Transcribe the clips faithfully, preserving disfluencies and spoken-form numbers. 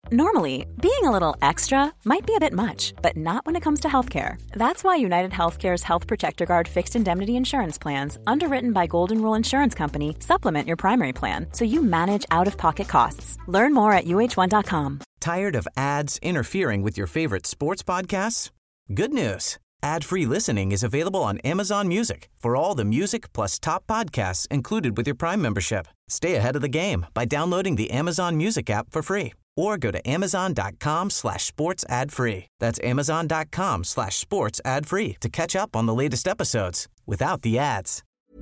Normally, being a little extra might be a bit much, but not when it comes to healthcare. That's why United Healthcare's Health Protector Guard fixed indemnity insurance plans, underwritten by Golden Rule Insurance Company, supplement your primary plan so you manage out-of-pocket costs. Learn more at U H one dot com. Tired of ads interfering with your favorite sports podcasts? Good news. Ad-free listening is available on Amazon Music for all the music plus top podcasts included with your Prime membership. Stay ahead of the game by downloading the Amazon Music app for free or go to amazon.com slash sports ad free. That's amazon.com slash sports ad free to catch up on the latest episodes without the ads.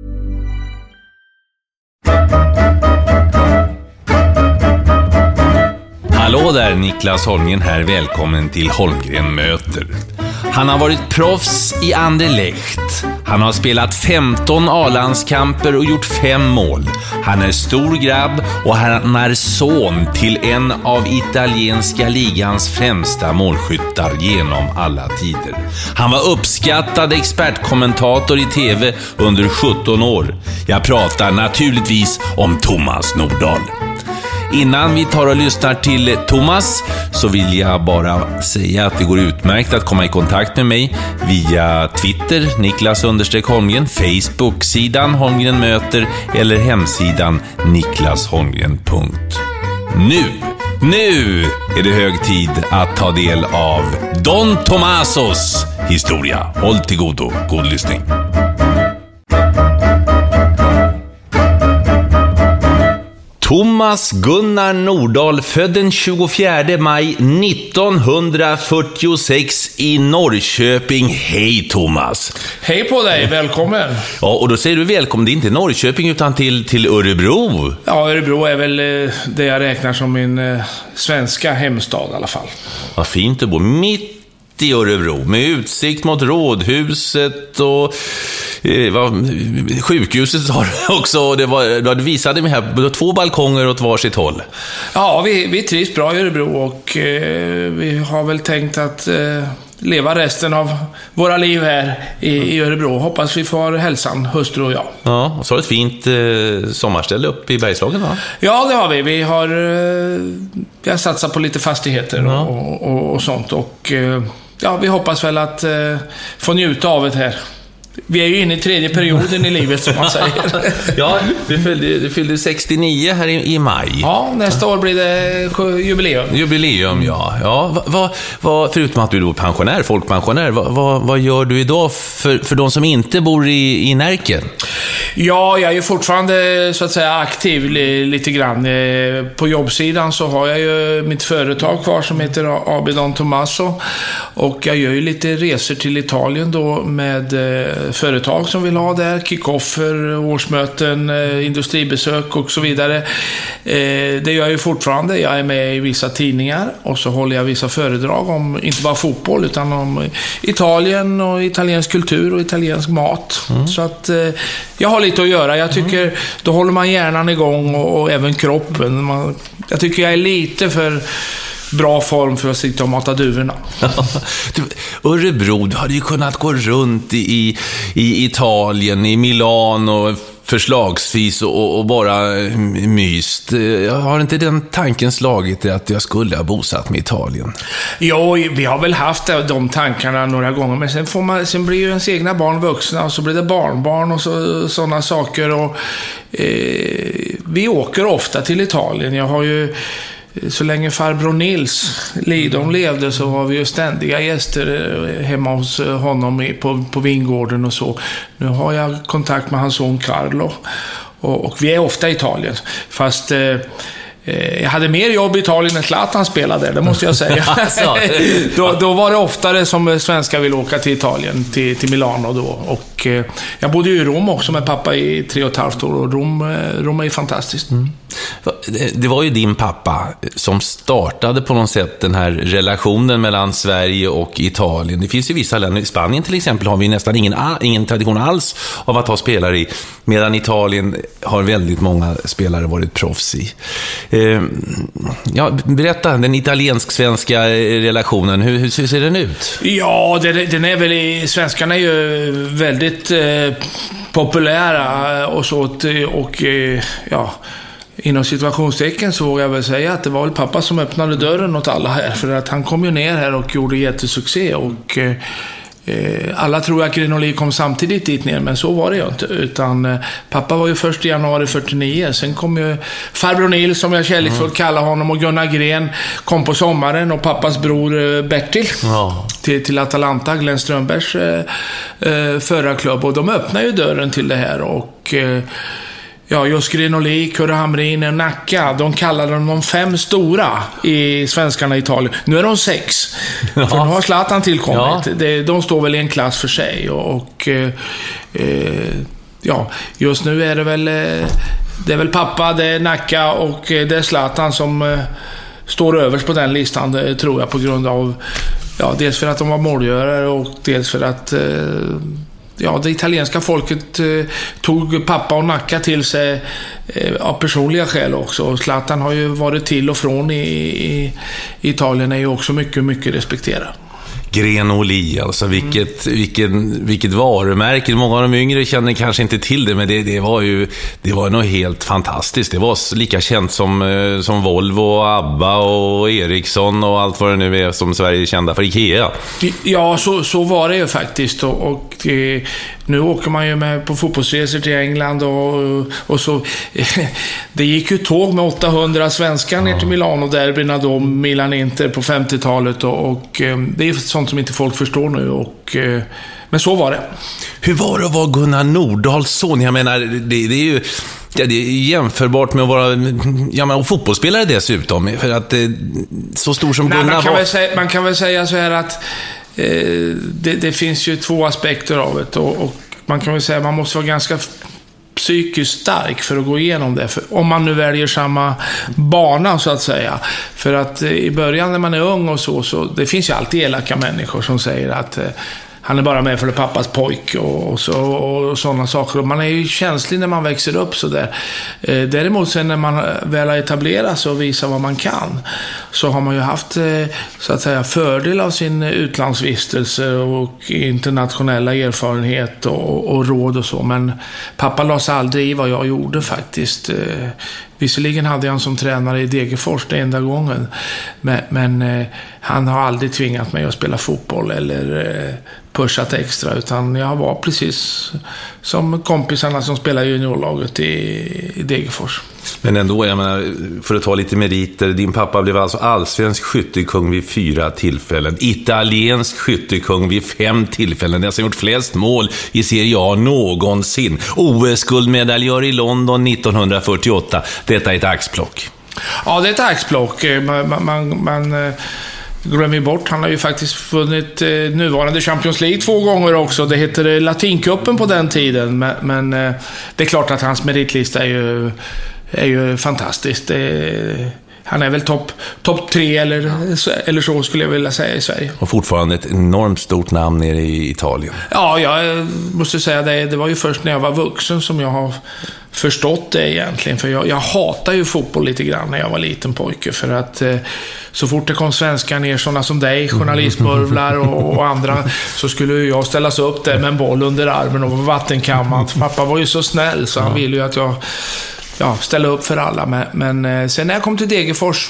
Hallå där, Niklas Holmgren här. Välkommen till Holmgren möter. Han har varit proffs i Anderlecht. Han har spelat femton A-landskamper och gjort fem mål. Han är stor grabb och han är son till en av italienska ligans främsta målskyttar genom alla tider. Han var uppskattad expertkommentator i tv under sjutton år. Jag pratar naturligtvis om Thomas Nordahl. Innan vi tar och lyssnar till Thomas så vill jag bara säga att det går utmärkt att komma i kontakt med mig via Twitter, Niklas understreck Holmgren, Facebook-sidan Holmgren möter eller hemsidan niklasholmgren punkt nu. Nu är det hög tid att ta del av Don Tomasos historia. Håll till godo, god lyssning. Thomas Gunnar Nordahl, född den tjugofjärde maj nittonhundrafyrtiosex i Norrköping. Hej Thomas. Hej på dig, välkommen. Ja, och då säger du välkommen, det är inte Norrköping utan till, till Örebro. Ja, Örebro är väl det jag räknar som min eh, svenska hemstad i alla fall. Vad fint att bo mitt i Örebro med utsikt mot Rådhuset och eh, vad, sjukhuset har också. Det var, du visade mig här, det var två balkonger åt varsitt håll. Ja, vi, vi trivs bra i Örebro och eh, vi har väl tänkt att eh, leva resten av våra liv här i, i Örebro. Hoppas vi får hälsan, hustru och jag. Ja, och så har ett fint eh, sommarställe upp i Bergslagen, va? Ja, det har vi. Vi har, eh, vi har satsat på lite fastigheter ja. och, och, och sånt och eh, ja, vi hoppas väl att eh, få njuta av det här. Vi är ju inne i tredje perioden i livet som man säger. Ja, du fyllde, du fyllde sextionio här i, i maj. Ja, nästa år blir det jubileum. Jubileum, ja. ja vad, vad, vad, förutom att du är pensionär, folkpensionär, vad, vad, vad gör du idag för, för de som inte bor i, i Närken? Ja, jag är ju fortfarande så att säga aktiv lite grann. På jobbsidan så har jag ju mitt företag kvar som heter A B Don Tomaso. Och jag gör ju lite resor till Italien då med företag som vill ha där, kickoffer, årsmöten, industribesök och så vidare. Det gör jag ju fortfarande. Jag är med i vissa tidningar och så håller jag vissa föredrag om inte bara fotboll utan om Italien och italiensk kultur och italiensk mat. Mm. Så att jag har lite att göra. Jag tycker mm. då håller man hjärnan igång och, och även kroppen. Man, jag tycker jag är lite för bra form för att sitta och mata duvorna. Du, Örebro, du hade ju kunnat gå runt i, i, i Italien, i Milano förslagsvis och, och bara myst. Jag har inte den tanken slagit att jag skulle ha bosatt mig i Italien. Jo, vi har väl haft de tankarna några gånger, men sen, får man, sen blir ju ens egna barn vuxna och så blir det barnbarn och så, sådana saker. Och, eh, vi åker ofta till Italien. Jag har ju så länge farbror Nils Lidom levde så var vi ju ständiga gäster hemma hos honom på, på vingården och så. Nu har jag kontakt med hans son Carlo och, och vi är ofta i Italien. Fast eh, jag hade mer jobb i Italien än Zlatan spelade, det måste jag säga. då, då var det oftare som svenskar vill åka till Italien, till, till Milano då. Och eh, jag bodde ju i Rom också med pappa i tre och ett halvt år och Rom, Rom är ju fantastiskt. Mm. Det var ju din pappa som startade på något sätt den här relationen mellan Sverige och Italien. Det finns ju vissa länder, i Spanien till exempel har vi nästan ingen, ingen tradition alls av att ha spelare i, medan Italien har väldigt många spelare varit proffs i. Eh, ja, berätta, den italiensk-svenska relationen, hur, hur ser den ut? Ja, den, den är väl, svenskarna är ju väldigt eh, populära och så, och eh, ja, inom situationstecken så vågar jag väl säga att det var väl pappa som öppnade dörren åt alla här. För att han kom ju ner här och gjorde jättesuccé. Och eh, alla tror att Grenoli kom samtidigt dit ner, men så var det ju inte. Utan eh, pappa var ju först i januari fyrtionio. Sen kom ju farbror Nils, som jag kärleksfullt mm. kallar honom, och Gunnar Gren kom på sommaren. Och pappas bror eh, Bertil ja. till, till Atalanta, Glenn Strömbergs eh, eh, förra klubb. Och de öppnar ju dörren till det här. Och... Eh, Ja, just Grenoli, Kurre Hamrin och Nacka, de kallade dem de fem stora i svenskarna i Italien. Nu är de sex. Ja. För nu har Zlatan tillkommit. Ja. De står väl i en klass för sig. Och, och eh, ja, just nu är det väl det är väl pappa, det är Nacka och det är Zlatan som eh, står överst på den listan, det tror jag, på grund av ja, dels för att de var målgörare och dels för att eh, ja, det italienska folket eh, tog pappa och Nacka till sig eh, av personliga skäl också. Och Zlatan har ju varit till och från i, i, i Italien, är ju också mycket, mycket respekterad. Grenoli, alltså vilket, mm. vilket, vilket varumärke. Många av de yngre känner kanske inte till det, men det, det var ju det var nog helt fantastiskt. Det var lika känt som, som Volvo, Abba och Ericsson och allt vad det nu är som Sverige är kända för, Ikea. Ja, så, så var det ju faktiskt. Och, och eh, nu åker man ju med på fotbollsresor till England och, och så eh, det gick ju tåg med åttahundra svenskar ner till Milano derbyn då, Milan Inter på femtiotalet och, och eh, det är sånt som inte folk förstår nu och, eh, men så var det. Hur var det att vara Gunnar Nordahls son? Jag menar, det, det är ju ja, det är jämförbart med att vara ja, men, och fotbollsspelare dessutom, för att eh, så stor som Nej, Gunnar man kan var. Väl säga, man kan väl säga så här att eh, det, det finns ju två aspekter av det och, och man kan väl säga att man måste vara ganska psykiskt stark för att gå igenom det, för om man nu väljer samma bana så att säga. För att eh, i början när man är ung och så, så det finns ju alltid elaka människor som säger att eh, han är bara med för det pappas pojk och, och, så, och sådana saker. Och man är ju känslig när man växer upp så där. Eh, däremot sen när man väl har etablerat sig och visar vad man kan, så har man ju haft eh, så att säga fördel av sin utlandsvistelse och internationella erfarenhet och, och råd och så. Men pappa la sig aldrig i vad jag gjorde faktiskt. Eh, Visserligen hade jag som tränare i Degerfors det enda gången. Men, men eh, han har aldrig tvingat mig att spela fotboll eller eh, pushat extra. Utan jag var precis som kompisarna som spelar i juniorlaget i, i Degerfors. Men ändå, jag menar, för att ta lite meriter. Din pappa blev alltså allsvensk skyttekung vid fyra tillfällen. Italiensk skyttekung vid fem tillfällen. Det har gjort flest mål i Serie A någonsin. O S-guldmedaljör i London nittonhundrafyrtioåtta. Detta är ett axplock. Ja, det är ett axplock. Man, man, man, man glömmer bort. Han har ju faktiskt vunnit eh, nuvarande Champions League två gånger också. Det heter Latincupen på den tiden. Men, men eh, det är klart att hans meritlista är ju, är ju fantastiskt. Det, han är väl topp top tre eller, eller så skulle jag vilja säga i Sverige. Och fortfarande ett enormt stort namn nere i Italien. Ja, jag måste säga det. Det var ju först när jag var vuxen som jag har förstått det egentligen. För jag, jag hatar ju fotboll lite grann när jag var liten pojke. För att eh, så fort det kom svenskar ner, sådana som dig, journalistmurvlar och, och andra, så skulle jag ställas upp där med en boll under armen och vattenkammat. Pappa var ju så snäll så han ville ju att jag ja, ställa upp för alla. Men, men eh, sen när jag kom till Degerfors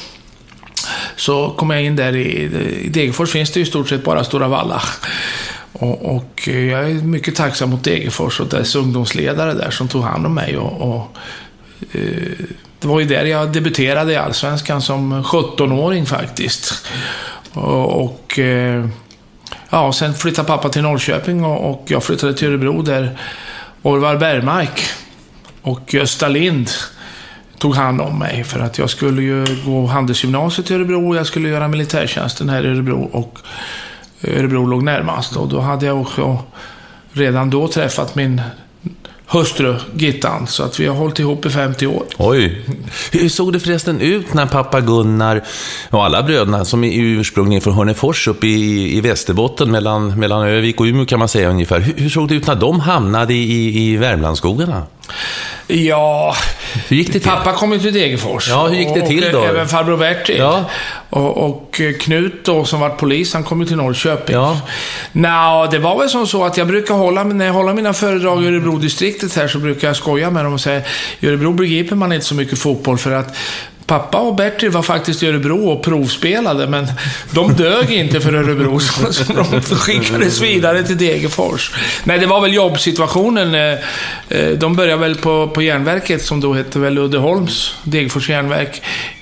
så kom jag in där i, i Degerfors finns det ju i stort sett bara Stora Valla. Och, och jag är mycket tacksam mot Degerfors och dess ungdomsledare där som tog hand om mig. Och, och, eh, det var ju där jag debuterade i Allsvenskan som sjuttonåring faktiskt. Och, och eh, ja, sen flyttade pappa till Norrköping och, och jag flyttade till Örebro där Orvar Bergmark och Gösta Lind tog hand om mig för att jag skulle ju gå handelsgymnasiet i Örebro och jag skulle göra militärtjänsten här i Örebro och Örebro låg närmast och då hade jag också redan då träffat min hustru Gittan så att vi har hållit ihop i femtio år. Oj, hur såg det förresten ut när pappa Gunnar och alla bröderna som är ursprungligen från Hörnefors upp i, i Västerbotten mellan, mellan Övik och Umeå kan man säga ungefär. Hur, hur såg det ut när de hamnade i, i Värmlandsskogarna? Ja, hur gick det till? Pappa kom ju till Degerfors. Ja, hur gick det till då? Och även farbror Bertil. Ja. Och, och Knut då, som var polis, han kom ju till Norrköping. Ja. Nå, det var väl som så att jag brukar hålla, när jag håller mina föredrag i Örebro-distriktet här, så brukar jag skoja med dem och säga, i Örebro begriper man inte så mycket fotboll, för att pappa och Bertil var faktiskt i Örebro och provspelade, men de dög inte för Örebro, så, så de skickades vidare till Degerfors. Nej, det var väl jobbsituationen. De började väl på, på järnverket, som då hette väl Uddeholms Degerfors järnverk.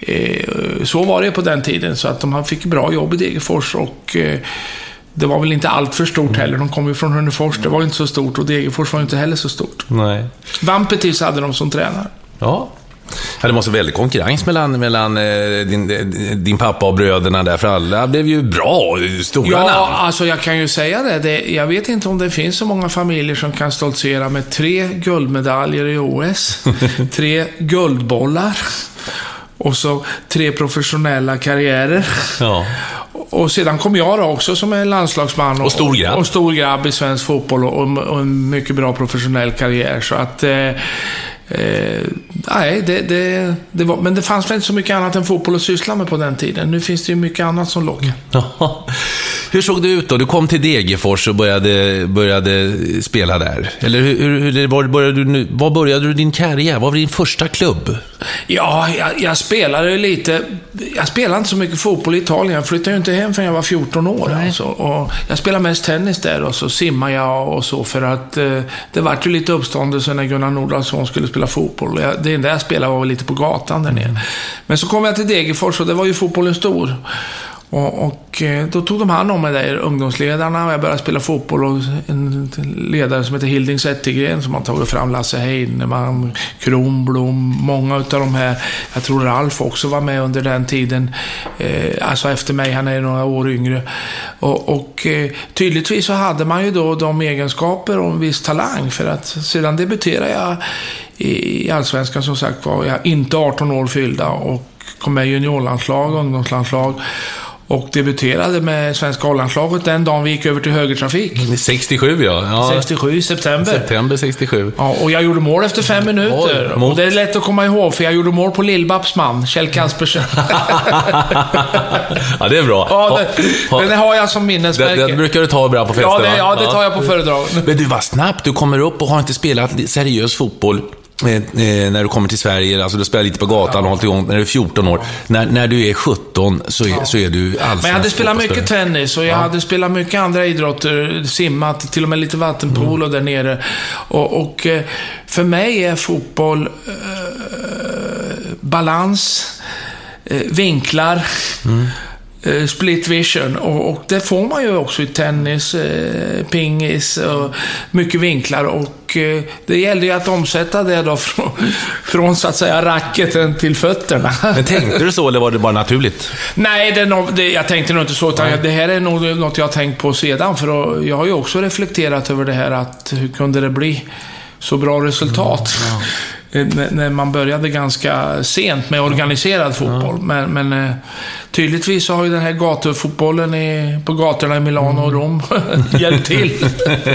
Så var det på den tiden, så att de fick bra jobb i Degerfors, och det var väl inte allt för stort heller. De kom ju från Hörnefors, det var inte så stort, och Degerfors var inte heller så stort. Nej. Vampetis hade de som tränare. Ja. Ja, det måste vara väldigt konkurrens mellan, mellan eh, din, din pappa och bröderna där, för alla blev ju bra, stora ja, namn. Ja, alltså jag kan ju säga det. det. Jag vet inte om det finns så många familjer som kan stoltsera med tre guldmedaljer i O S, tre guldbollar och så tre professionella karriärer. Ja. Och sedan kom jag då också som är landslagsman och, och stor grabb. och stor grabb i svensk fotboll, och, och en mycket bra professionell karriär. Så att eh, Eh, nej, det, det, det var, men det fanns väl inte så mycket annat än fotboll att syssla med på den tiden. Nu finns det ju mycket annat som lockar. Hur såg det ut då? Du kom till Degerfors och började, började spela där. Eller hur, hur, var, började du, var började du din karriär? Vad var din första klubb? Ja, jag, jag spelade lite. Jag spelade inte så mycket fotboll i Italien. Jag flyttade ju inte hem förrän jag var fjorton år. Alltså. Och jag spelade mest tennis där, och så simmade jag och så, för att eh, det var ju lite uppståndelse när Gunnar Nordalsson skulle spela fotboll. Jag, det enda jag spelade var lite på gatan där nere. Men så kom jag till Degerfors, och det var ju fotbollen stor. Och, och då tog de hand om mig där, ungdomsledarna, och jag började spela fotboll, och en ledare som heter Hilding Zettergren, som har tagit fram Lasse Heinemann, Kronblom, många av de här. Jag tror Ralf också var med under den tiden, eh, alltså efter mig, han är några år yngre. Och, och eh, tydligtvis så hade man ju då de egenskaper och en viss talang, för att sedan debuterade jag i Allsvenskan, som sagt var jag inte arton år fyllda, och kom med i juniorlandslag, ungdomslandslag, och debuterade med svenska A-landslaget den dagen vi gick över till högertrafik. sextiosju, ja. ja. sextiosju, september. September sextiosju. Ja, och jag gjorde mål efter fem minuter. Oj, och det är lätt att komma ihåg, för jag gjorde mål på Lill-Babs man, Kjell Kaspersen. Ja, det är bra. Ja, det, den har jag som minnesmärke. Det, det brukar du ta bra på festen, ja, det, ja, det tar jag på föredrag. Men du var snabbt, du kommer upp och har inte spelat seriös fotboll Eh, när du kommer till Sverige, alltså du spelar lite på gatan och hållit igång när du är fjorton år. När, när du är sjutton så är, ja. så är du allsvensk. Men jag hade spelat mycket tennis, och jag ja. hade spelat mycket andra idrotter, simmat, till och med lite vattenpolo mm. där nere. Och, och för mig är fotboll eh, balans, eh, vinklar, mm. split vision, och, och det får man ju också i tennis, eh, pingis och mycket vinklar, och eh, det gäller ju att omsätta det då från, från så att säga racketen till fötterna. Men tänkte du så, eller var det bara naturligt? Nej, det, nog, det, jag tänkte nog inte så, utan det här är nog något jag har tänkt på sedan, för då, jag har ju också reflekterat över det här, att hur kunde det bli så bra resultat? Mm, ja. När man började ganska sent med organiserad fotboll. Men, men tydligtvis så har ju den här gatufotbollen i, på gatorna i Milano och Rom hjälpt till.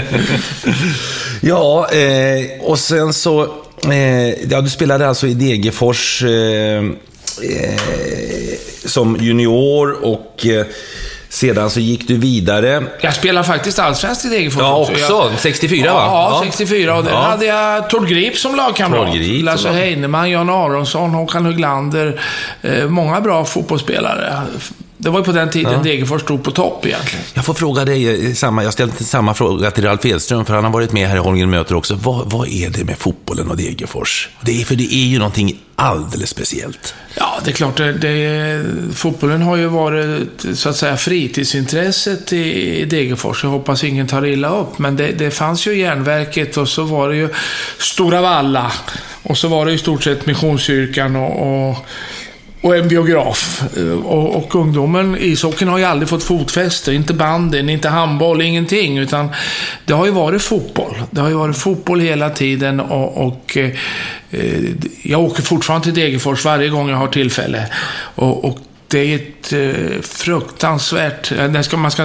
Ja, eh, och sen så eh, ja, du spelade alltså i Degerfors eh, eh, som junior, och eh, sedan så gick du vidare. Jag spelade faktiskt allsvenskt i Degerfors. Ja, också. Jag, sextiofyra, va? Ja, ja, sextiofyra. Och där ja. hade jag Tord Grip som lagkamrat. Grip, Lasse som Heinemann, Jan Aronsson, Håkan Huglander. Eh, många bra fotbollsspelare. Det var ju på den tiden ja. Degerfors stod på topp egentligen. Jag får fråga dig samma, jag ställde samma fråga till Ralf Edström, för han har varit med här i Holmgren möter också. Vad, vad är det med fotbollen och Degerfors? Det är, för det är ju någonting alldeles speciellt. Ja, det är klart. Det, det, fotbollen har ju varit så att säga fritidsintresset i, i Degerfors. Jag hoppas ingen tar illa upp. Men det, det fanns ju järnverket, och så var det ju Stora Valla. Och så var det i stort sett Missionskyrkan och... och Och en biograf. Och, och ungdomen, ishockeyn har ju aldrig fått fotfäste. Inte banden, inte handboll, ingenting. Utan det har ju varit fotboll. Det har ju varit fotboll hela tiden. Och, och eh, jag åker fortfarande till Degerfors varje gång jag har tillfälle. Och, och det är ett eh, fruktansvärt... Det ska, man ska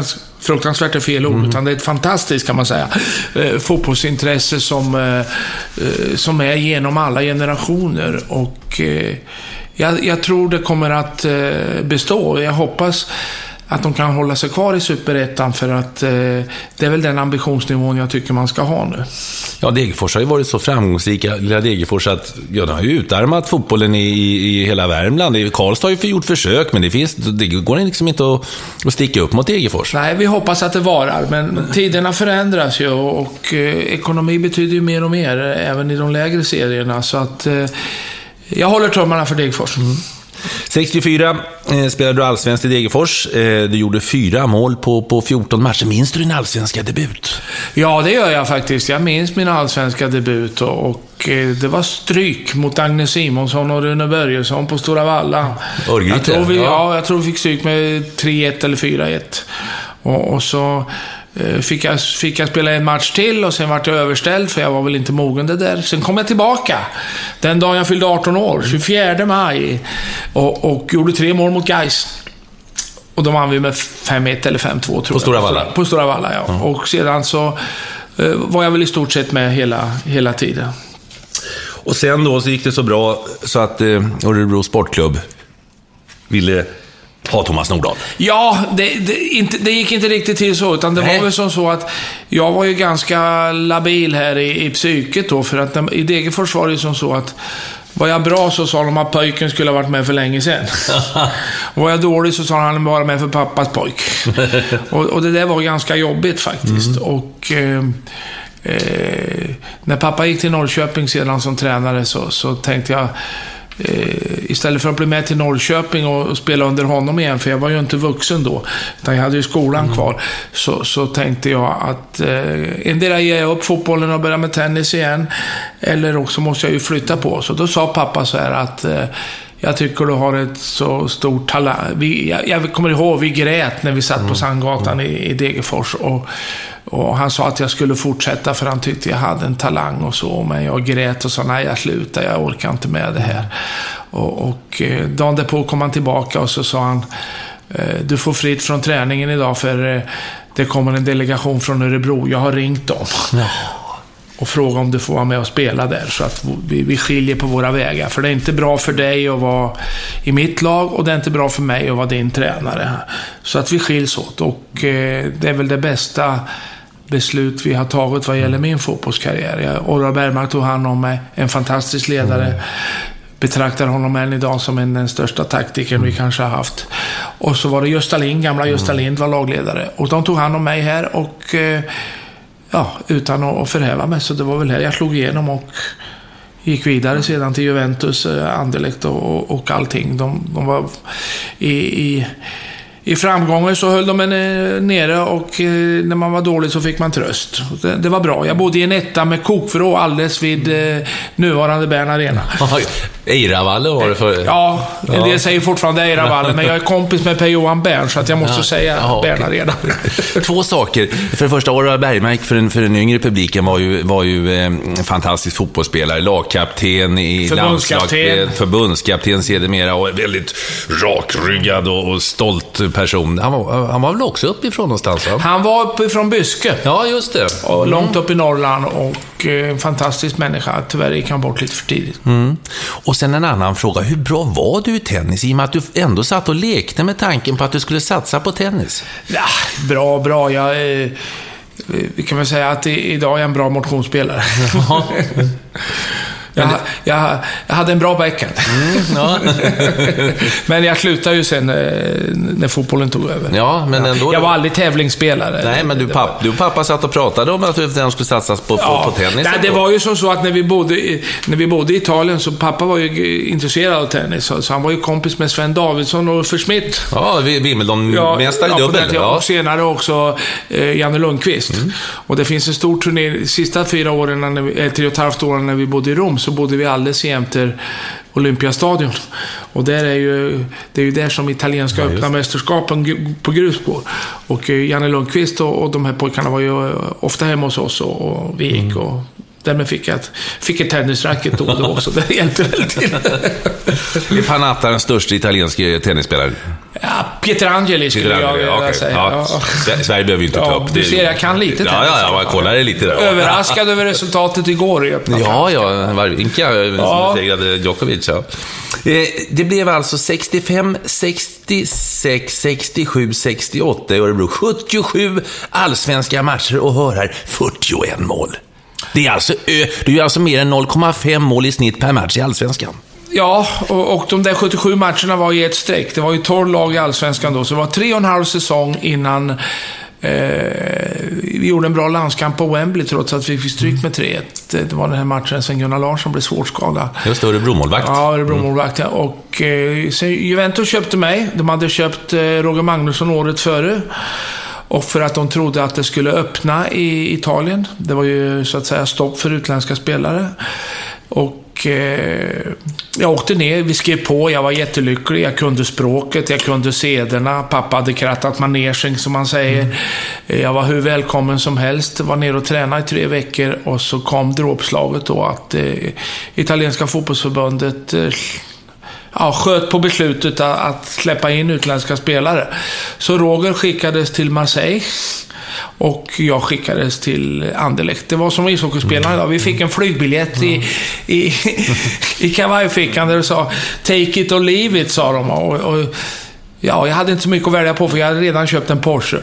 fruktansvärt är fel ord, mm. utan det är ett fantastiskt, kan man säga, eh, fotbollsintresse som, eh, eh, som är genom alla generationer. Och eh, jag, jag tror det kommer att eh, bestå. Jag hoppas att de kan hålla sig kvar i Superettan, för att eh, det är väl den ambitionsnivån jag tycker man ska ha nu. Ja, Degerfors har ju varit så framgångsrika, lilla Degerfors, att ja, de har ju utarmat fotbollen i, i hela Värmland. Karlstad har ju gjort försök, men det, finns, det går liksom inte att, att sticka upp mot Degerfors. Nej, vi hoppas att det varar, men tiderna förändras ju, och, och eh, ekonomi betyder ju mer och mer, även i de lägre serierna, så att eh, jag håller tummarna för Degerfors. Mm. sextiofyra eh, spelade du allsvenskt i Degerfors. Eh, du gjorde fyra mål på, på fjorton matcher. Minns du din allsvenska debut? Ja, det gör jag faktiskt. Jag minns min allsvenska debut, och, och eh, det var stryk mot Agnes Simonsson och Rune Börjesson på Stora Valla. Jag tror vi, ja. Ja, jag tror vi fick stryk med tre ett eller fyra ett. Och, och så Fick jag, fick jag spela en match till, och sen var jag överställd, för jag var väl inte mogen det där. Sen kom jag tillbaka den dagen jag fyllde arton år, tjugofjärde maj, och, och gjorde tre mål mot Gais. Och de vann vi med fem ett eller fem två, tror jag. På Stora Valla? På Stora Valla, ja. Mm. Och sedan så uh, var jag väl i stort sett med hela, hela tiden. Och sen då så gick det så bra så att uh, Örebro Sportklubb ville ha Thomas Nordahl. Ja, det, det, inte, det gick inte riktigt till så, utan det Nej. var väl som så att jag var ju ganska labil här i, i psyket då, för att i Degerfors var det som så att var jag bra så sa de att pojken skulle ha varit med för länge sedan. Var jag dålig så sa han bara med för pappas pojk. och, och det där var ganska jobbigt faktiskt. Mm. Och eh, eh, när pappa gick till Norrköping sedan som tränare, så, så tänkte jag, Uh, istället för att bli med till Norrköping och, och spela under honom igen, för jag var ju inte vuxen då, utan jag hade ju skolan mm. kvar, så, så tänkte jag att uh, en del ger jag upp fotbollen och börja med tennis igen, eller också måste jag ju flytta på. Så då sa pappa så här att uh, jag tycker du har ett så stort talang. Vi, jag, jag kommer ihåg, vi grät när vi satt mm. på Sandgatan i, i Degerfors, och Och han sa att jag skulle fortsätta, för han tyckte jag hade en talang och så. Men jag grät och sa nej, jag slutar, jag orkar inte med det här. Och, och dagen därpå kom han tillbaka, och så sa han, du får fritt från träningen idag, för det kommer en delegation från Örebro. Jag har ringt dem. Ja. Och fråga om du får vara med och spela där, så att vi, vi skiljer på våra vägar. För det är inte bra för dig att vara i mitt lag, och det är inte bra för mig att vara din tränare. Så att vi skiljs åt. Och eh, det är väl det bästa beslut vi har tagit vad gäller min fotbollskarriär. Orra Bergmark tog hand om mig, en fantastisk ledare. Mm. Betraktar honom än idag som en, den största taktiken mm. vi kanske har haft. Och så var det Gösta Lind, gamla Gösta mm. Lind var lagledare. Och de tog hand om mig här, och eh, ja, utan att förhäva mig, så det var väl här jag slog igenom och gick vidare sedan till Juventus, Anderlecht och, och allting. De, de var i, i, i framgången så höll de en nere, och när man var dålig så fick man tröst. Det, det var bra. Jag bodde i en etta med kokvrå alldeles vid eh, nuvarande Bern Arena. Eiravalle var det för... Ja, en del säger fortfarande Eiravalle, men jag är kompis med Per-Johan Bern, så att jag måste ja. säga ja, Bern Arena. Okay. Två saker. För det första, Orra Bergmark för den, för den yngre publiken var ju, var ju eh, en fantastisk fotbollsspelare, lagkapten i landslag, förbundskapten sedermera, och väldigt rakryggad och, och stolt person. Han var, han var väl också uppifrån någonstans? Va? Han var uppifrån Byske. Ja, just det. Och mm. långt upp i Norrland, och eh, en fantastisk människa. Tyvärr gick han bort lite för tidigt. Mm. Och sen en annan fråga. Hur bra var du i tennis, i och med att du ändå satt och lekte med tanken på att du skulle satsa på tennis? Ja, bra, bra. Jag, eh, vi kan väl säga att idag är jag en bra motionsspelare. Ja. Jag, jag, jag hade en bra backhand. Mm, ja. Men jag slutade ju sen när fotbollen tog över. Ja, men ändå, jag var aldrig tävlingsspelare. Nej, men du, papp, du och pappa satt och pratade om att den skulle satsas på, ja, på, på tennis. Nej, det var ju som så att när vi bodde i, när vi bodde i Italien, så pappa var ju intresserad av tennis. Så han var ju kompis med Sven Davidsson och För Schmidt. Ja, Wimbledon-mästare ja, i dubbel. Ja. Och senare också eh, Janne Lundqvist. Mm. Och det finns en stor turné, sista fyra åren, när vi, eh, tre och ett halvt åren när vi bodde i Rom, så bodde vi alldeles jämter Olympiastadion. Och där är ju, det är ju där som italienska ja, öppna mästerskapen på grus går. Och Janne Lundqvist och, och de här pojkarna var ju ofta hemma hos oss, och, och vi gick mm. och därmed fick jag ett, fick ett tennisracket då och då också. Det hjälpte väl till. Är Panatta den största italienska tennisspelaren? Ja, Pietrangeli skulle Pietrangeli, jag vilja okay. säga. Ja. Ja. Sverige behöver ju inte ta ja, upp det. Du ser, jag kan lite. Ja, ja, ja, man kollar det lite där. Överraskad över resultatet igår. Ja, ja, Varvinka ja. segrade Djokovic. Ja. Det blev alltså sextiofem, sextiosex, sextiosju, sextioåtta i Örebro. sjuttiosju allsvenska matcher och hör här, fyrtioett mål. Det är alltså, det är alltså mer än noll komma fem mål i snitt per match i allsvenskan. Ja, och, och de där sjuttiosju matcherna var i ett streck. Det var ju tolv lag i allsvenskan då, så det var tre och en halv säsong innan eh, vi gjorde en bra landskamp på Wembley, trots att vi fick stryk med tre ett. Det var den här matchen sen Gunnar Larsson blev svårt skadad. Just det, Örebro-målvakt. Ja, Örebro-målvakt. Mm. Och eh, så Juventus köpte mig. De hade köpt eh, Roger Magnusson året före. Och för att de trodde att det skulle öppna i Italien. Det var ju så att säga stopp för utländska spelare. Och eh, jag åkte ner, vi skrev på, jag var jättelycklig. Jag kunde språket, jag kunde sederna. Pappa hade krattat manegen som man säger. Mm. Jag var hur välkommen som helst. Var ner och tränade i tre veckor. Och så kom dråpslaget då att eh, italienska fotbollsförbundet eh, ja, sköt på beslutet att släppa in utländska spelare. Så Roger skickades till Marseille och jag skickades till Anderlecht. Det var som ishockeyspelarna idag. Vi fick en flygbiljett i, i, i kavajfickan där det sa take it or leave it, sa de. Och, och ja, jag hade inte så mycket att välja på för jag hade redan köpt en Porsche.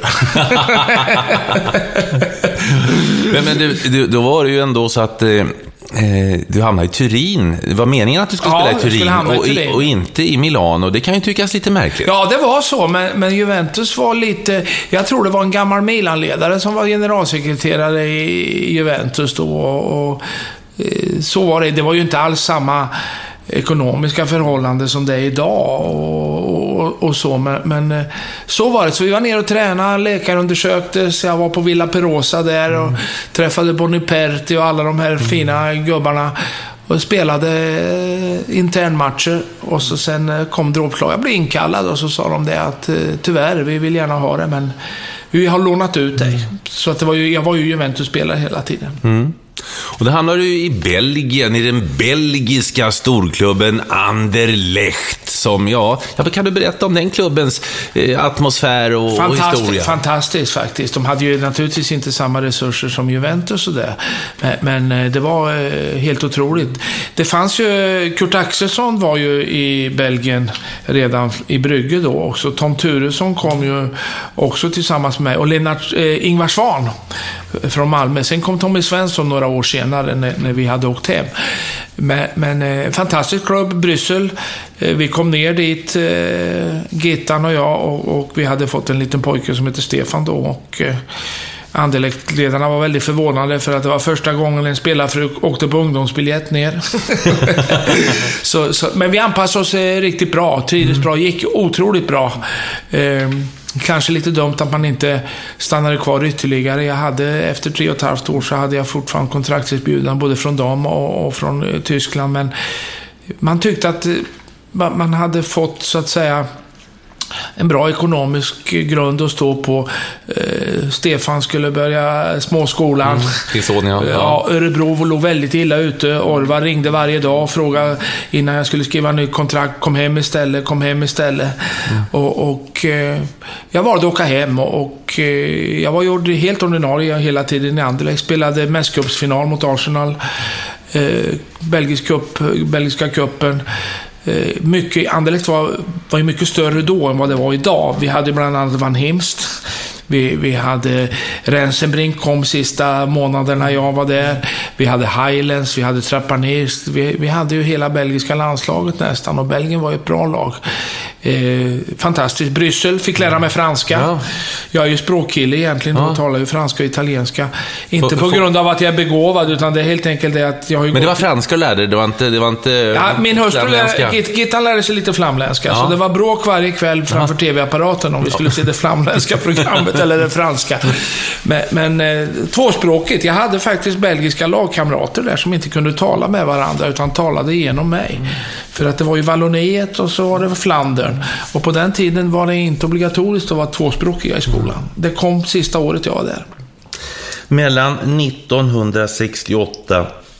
men men du, du, då var det ju ändå så att eh, du hamnade i Turin. Det var meningen att du skulle ja, spela i Turin, och, i Turin. Och, och inte i Milano. Det kan ju tyckas lite märkligt. Ja, det var så. Men, men Juventus var lite... Jag tror det var en gammal Milan-ledare som var generalsekreterare i Juventus då. Och, och så var det. Det var ju inte alls samma ekonomiska förhållanden som det är idag och, och, och så, men, men så var det. Så vi var ner och tränade, läkarundersöktes, jag var på Villa Perosa där och mm. träffade Boniperti och alla de här mm. fina gubbarna och spelade internmatcher och så sen kom dråpslag. Jag blev inkallad och så sa de det att tyvärr, vi vill gärna ha det, men vi har lånat ut dig. Mm. Så att det var ju, jag var ju Juventus-spelare hela tiden. Mm. Och då hamnar du i Belgien, i den belgiska storklubben Anderlecht som, ja, kan du berätta om den klubbens eh, atmosfär och, och historia? Fantastiskt faktiskt. De hade ju naturligtvis inte samma resurser som Juventus och det. Men, men det var eh, helt otroligt. Det fanns ju, Kurt Axelsson var ju i Belgien redan i Brygge då också. Tom Turesson kom ju också tillsammans med mig och Lennart, eh, Ingvar Svan från Malmö. Sen kom Tommy Svensson några år senare när, när vi hade åkt hem. Men, men eh, fantastisk klubb, Bryssel. Eh, vi kom ner dit, eh, Gittan och jag, och, och vi hade fått en liten pojke som heter Stefan då. Och eh, Anderlecht-ledarna var väldigt förvånade för att det var första gången en spelarfru åkte på ungdomsbiljett ner. så, så, men vi anpassade oss eh, riktigt bra, trivdes bra, gick otroligt bra. Eh, Kanske lite dumt att man inte stannade kvar ytterligare. Jag hade, efter tre och ett halvt år så hade jag fortfarande kontraktserbjudanden både från dem och, och från eh, Tyskland. Men man tyckte att eh, man hade fått så att säga en bra ekonomisk grund att stå på. Eh, Stefan skulle börja småskolan. Mm, son, ja. Ja, Örebro låg väldigt illa ute. Orvar ringde varje dag och frågade innan jag skulle skriva en ny kontrakt. Kom hem istället, kom hem istället. Mm. Och, och eh, jag valde att åka hem och, och eh, jag var gjord helt ordinarie hela tiden i Anderlecht. Spelade mästercupsfinal mot Arsenal. Eh, Belgisk cup, belgiska cupen. Mycket, Anderlecht var, var ju mycket större då än vad det var idag. Vi hade bland annat Van Himst. Vi, vi hade Rensenbrink kom sista månaderna jag var där. Vi hade Highlands, vi hade Trappaners. Vi, vi hade ju hela belgiska landslaget nästan. Och Belgien var ju ett bra lag. Eh, fantastiskt. Bryssel, fick lära mig franska. Ja. Jag är ju språkkille egentligen och ja. talar ju franska och italienska. Inte för, på för, grund av att jag är begåvad, utan det är helt enkelt det att jag har ju. Men det var franska och lärde, det var inte, det var inte ja, min hustru lär, Gittan lärde sig lite flamländska. Ja. Så det var bråk varje kväll framför ja. tv-apparaten om vi skulle se det flamländska programmet eller det franska. Men, men eh, tvåspråkigt. Jag hade faktiskt belgiska lagkamrater där som inte kunde tala med varandra utan talade genom mig. Mm. För att det var ju Valloniet och så var det Flandern. Och på den tiden var det inte obligatoriskt att vara tvåspråkiga i skolan. Det kom sista året jag var där. Mellan nittonhundrasextioåtta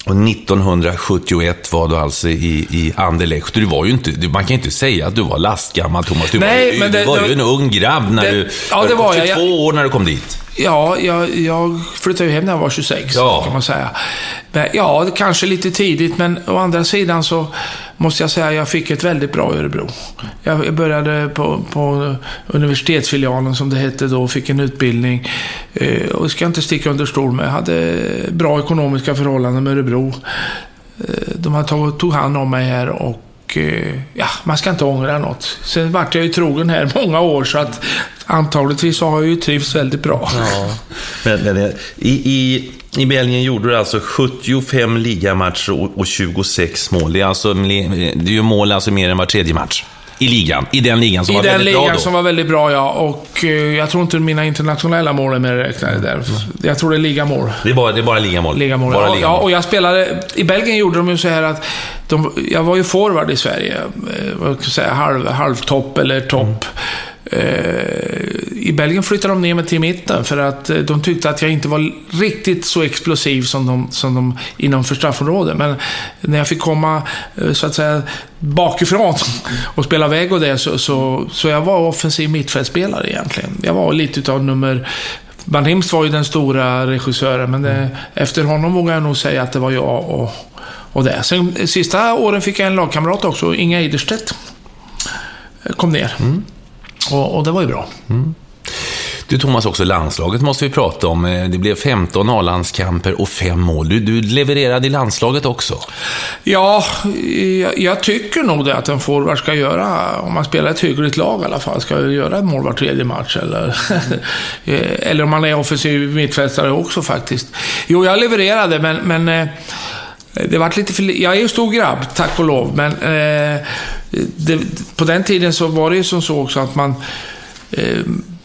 Och nittonhundrasjuttioett var du alltså i, i Anderlecht. Du var ju inte, du, man kan inte säga att du var lastgammal, Thomas. Du Nej, var, men du det, var det, ju en ung grabb när det, du ja, det var jag. tjugotvå jag, år när du kom dit. Ja, jag, jag flyttade ju hem när jag var tjugosex, ja. kan man säga. Men, ja, kanske lite tidigt, men å andra sidan så måste jag säga att jag fick ett väldigt bra Örebro. Jag började på, på universitetsfilialen, som det hette då, och fick en utbildning. Eh, och ska inte sticka under stol med. Jag hade bra ekonomiska förhållanden med Örebro. Eh, de har tagit, tog hand om mig här, och ja, man ska inte ångra något. Sen vart jag ju trogen här många år, så att antagligen så har jag ju trivts väldigt bra. Ja. Men, men i, i, i Belgien gjorde du alltså sjuttiofem ligamatcher och, och tjugosex mål. Det är, alltså, det är ju mål alltså mer än var tredje match. I ligan, i den ligan som I var väldigt bra då. I den ligan som var väldigt bra, ja. Och eh, jag tror inte mina internationella mål är med räknade där. Mm. Jag tror det är ligamål. Det är bara, det är bara ligamål? Ligamål, bara ja, ligamål. ja. Och jag spelade... I Belgien gjorde de ju så här att... De, jag var ju forward i Sverige. Vad ska jag säga? Halv, halvtopp eller topp. Mm. I Belgien flyttade de ner mig till mitten för att de tyckte att jag inte var riktigt så explosiv som de, som de inom för straffområdet. Men när jag fick komma så att säga bakifrån och spela väg och det, så, så, så jag var offensiv mittfältspelare egentligen. Jag var lite utav nummer... Van Himst var ju den stora regissören, men det, efter honom vågar jag nog säga att det var jag och, och det. Sen sista åren fick jag en lagkamrat också, Inga Eiderstedt, kom ner. Mm. Och, och det var ju bra. Mm. Du, Thomas, också landslaget måste vi prata om. Det blev femton A-landskamper och fem mål. Du, du levererade i landslaget också. Ja, jag, jag tycker nog det att en forward ska göra, om man spelar ett hyggligt lag i alla fall, ska göra ett mål var tredje match. Eller, eller om man är offensiv mittfältare också faktiskt. Jo, jag levererade, men... men det var lite för, jag är ju stor grabb, tack och lov, men eh, det, på den tiden så var det ju som så också att man eh,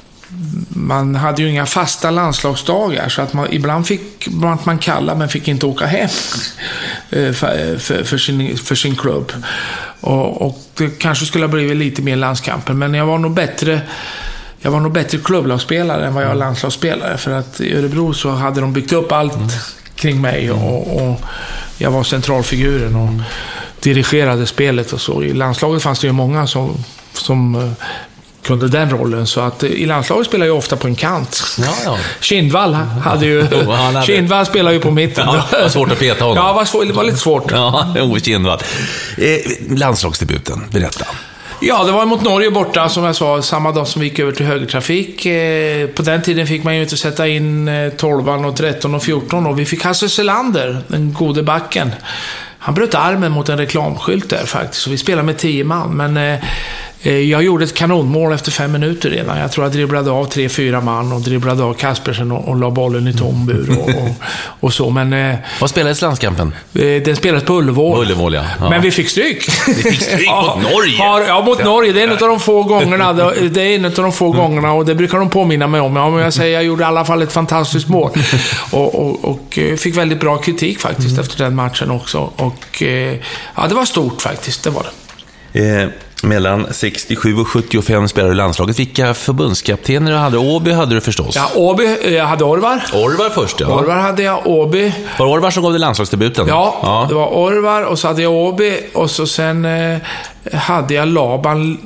man hade ju inga fasta landslagsdagar, så att man ibland fick man, man kalla men fick inte åka hem eh, för, för, för, sin, för sin klubb, och, och det kanske skulle ha blivit lite mer landskamper, men jag var nog bättre jag var nog bättre klubblagsspelare än vad jag var landslagsspelare, för att i Örebro så hade de byggt upp allt mm. kring mig, och, och jag var centralfiguren och mm. dirigerade spelet och så. I landslaget fanns det ju många som, som uh, kunde den rollen, så att uh, i landslaget spelade jag ofta på en kant. Ja, ja. Kindvall hade ju jo, hade... Kindvall spelade ju på mitten. Ja, det var svårt att peta honom. Ja, det var, svår, det var lite svårt. Ja, oh, Kindvall. Eh, landslagsdebuten, berätta. Ja, det var mot Norge borta, som jag sa, samma dag som vi gick över till högertrafik. Eh, på den tiden fick man ju inte sätta in eh, tolv och tretton och fjorton, och vi fick Hasse Selander, den gode backen. Han bröt armen mot en reklamskylt där faktiskt, så vi spelade med tio man, men eh, jag gjorde ett kanonmål efter fem minuter redan. Jag tror jag dribblade av tre, fyra man och dribblade av Kaspersen och, och la bollen i tombur och, och, och så. Men, eh, vad spelades landskampen? Eh, den spelades på Ullevål. Ullevål, ja. Ja. Men vi fick stryk. Vi fick stryk ja, mot Norge? Har, ja, mot Norge. Det är en av de få gångerna. Det är en av de få gångerna, och det brukar de påminna mig om. Ja, men jag säger, jag gjorde i alla fall ett fantastiskt mål. Och, och, och fick väldigt bra kritik faktiskt mm. efter den matchen också. Och ja, det var stort faktiskt, det var det. Eh. Mellan sextiosju och sjuttiofem spelade du landslaget. Vilka förbundskaptener du hade? Åby hade du förstås. Ja, Åby. Jag hade Orvar. Orvar först, ja. Orvar hade jag, Åby. Var Orvar som gav dig landslagsdebuten? Ja, ja, det var Orvar, och så hade jag Åby, och så sen eh, hade jag Laban.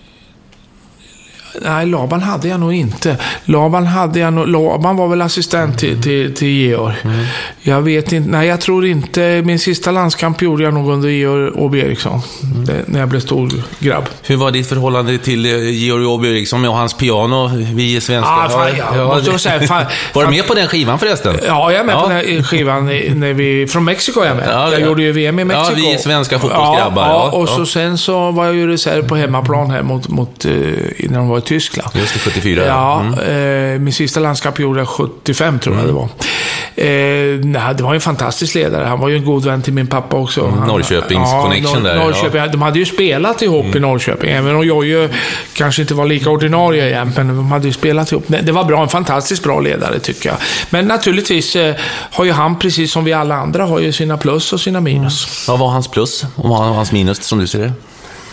Nej, Laban hade jag nog inte. Laban hade jag nog, Laban var väl assistent till, till, till Georg. Mm. Jag vet inte, nej jag tror inte, min sista landskamp gjorde jag nog under Georg Åby Eriksson, mm. det, när jag blev stor grabb. Hur var ditt förhållande till Georg Åby Eriksson och hans piano, vi svenska? Ah, fan, ja, ja, måste jag säga, fan, var du med på den skivan förresten? Ja, jag är med ja. på den skivan när vi, från Mexiko är jag med. Ja, jag ja. gjorde ju V M i Mexiko. Ja, vi är svenska fotbollsgrabbar. Ja, ja, och ja. så sen så var jag ju reserv på hemmaplan här mot, mot, när de var i Tyskland. Just det, sjuttiofyra. Ja, mm. eh, min sista landskap gjorde jag sjuttiofem tror jag mm. det var. Eh, nej, det var en fantastisk ledare. Han var ju en god vän till min pappa också. Mm, Han, Norrköpings ja, connection Nor- där. Norrköping, ja. De hade ju spelat ihop mm. i Norrköping. Även om jag ju kanske inte var lika ordinarie igen, men de hade ju spelat ihop. Det var bra, en fantastiskt bra ledare tycker jag. Men naturligtvis eh, har ju han, precis som vi alla andra, har ju sina plus och sina minus. Mm. Vad var hans plus och vad var hans minus som du ser det?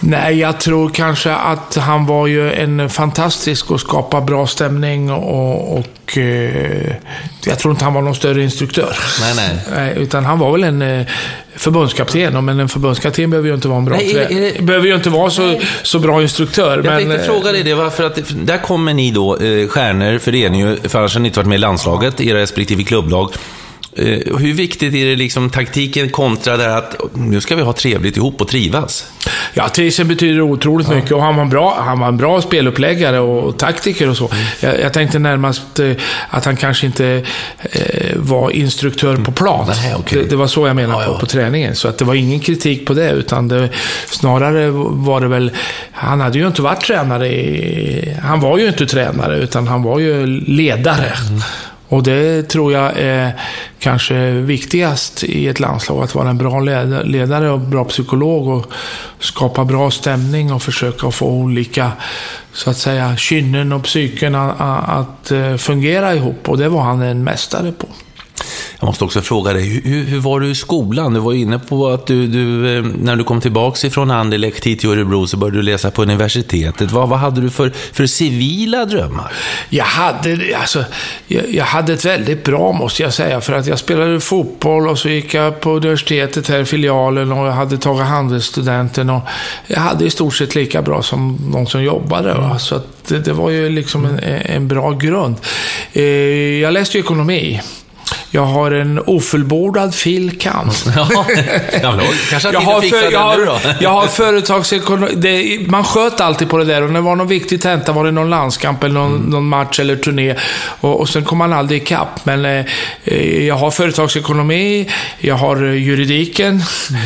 Nej, jag tror kanske att han var ju en fantastisk och skapa bra stämning och, och eh, jag tror inte han var någon större instruktör. Nej, nej. nej utan han var väl en eh, förbundskapten, men en förbundskapten behöver ju inte vara en bra nej, är det... behöver ju inte vara så, så bra instruktör. Jag men, tänkte fråga dig det, varför att där kommer ni då eh, stjärnor, för det är ni ju, för annars har ni inte varit med i landslaget, era respektive klubblag. Uh, hur viktigt är det liksom taktiken kontra där att nu ska vi ha trevligt ihop och trivas? Ja, trivseln betyder otroligt ja. mycket och han var, bra, han var en bra speluppläggare och taktiker och så. Mm. Jag, jag tänkte närmast uh, att han kanske inte uh, var instruktör på plan. Nej, okay. det, det var så jag menade ja, på, ja. på träningen. Så att det var ingen kritik på det, utan det, snarare var det väl, han hade ju inte varit tränare i, han var ju inte tränare utan han var ju ledare. Mm. Och det tror jag är kanske viktigast i ett landslag, att vara en bra ledare och bra psykolog och skapa bra stämning och försöka få olika, så att säga, kynnen och psyken att fungera ihop. Och det var han en mästare på. Jag måste också fråga dig, hur, hur var du i skolan? Du var inne på att du, du när du kom tillbaka ifrån Anderlecht hit till Örebro så började du läsa på universitetet. Vad, vad hade du för, för civila drömmar? Jag hade, alltså, jag, jag hade ett väldigt bra, måste jag säga, för att jag spelade fotboll och så gick jag på universitetet här i filialen och jag hade tagit handelsstudenten och jag hade i stort sett lika bra som någon som jobbade. Va? Så att det, det var ju liksom en, en bra grund. Eh, jag läste ju ekonomi. Jag har en ofullbordad filkant. Ja, ja, kanske att jag, har för, jag, har, nu då. jag har företagsekonomi. Man sköt alltid på det där. Och när det var någon viktig tenta, var det någon landskamp eller någon, mm. någon match eller turné. Och, och sen kom man aldrig ikapp. Men eh, jag har företagsekonomi, jag har juridiken,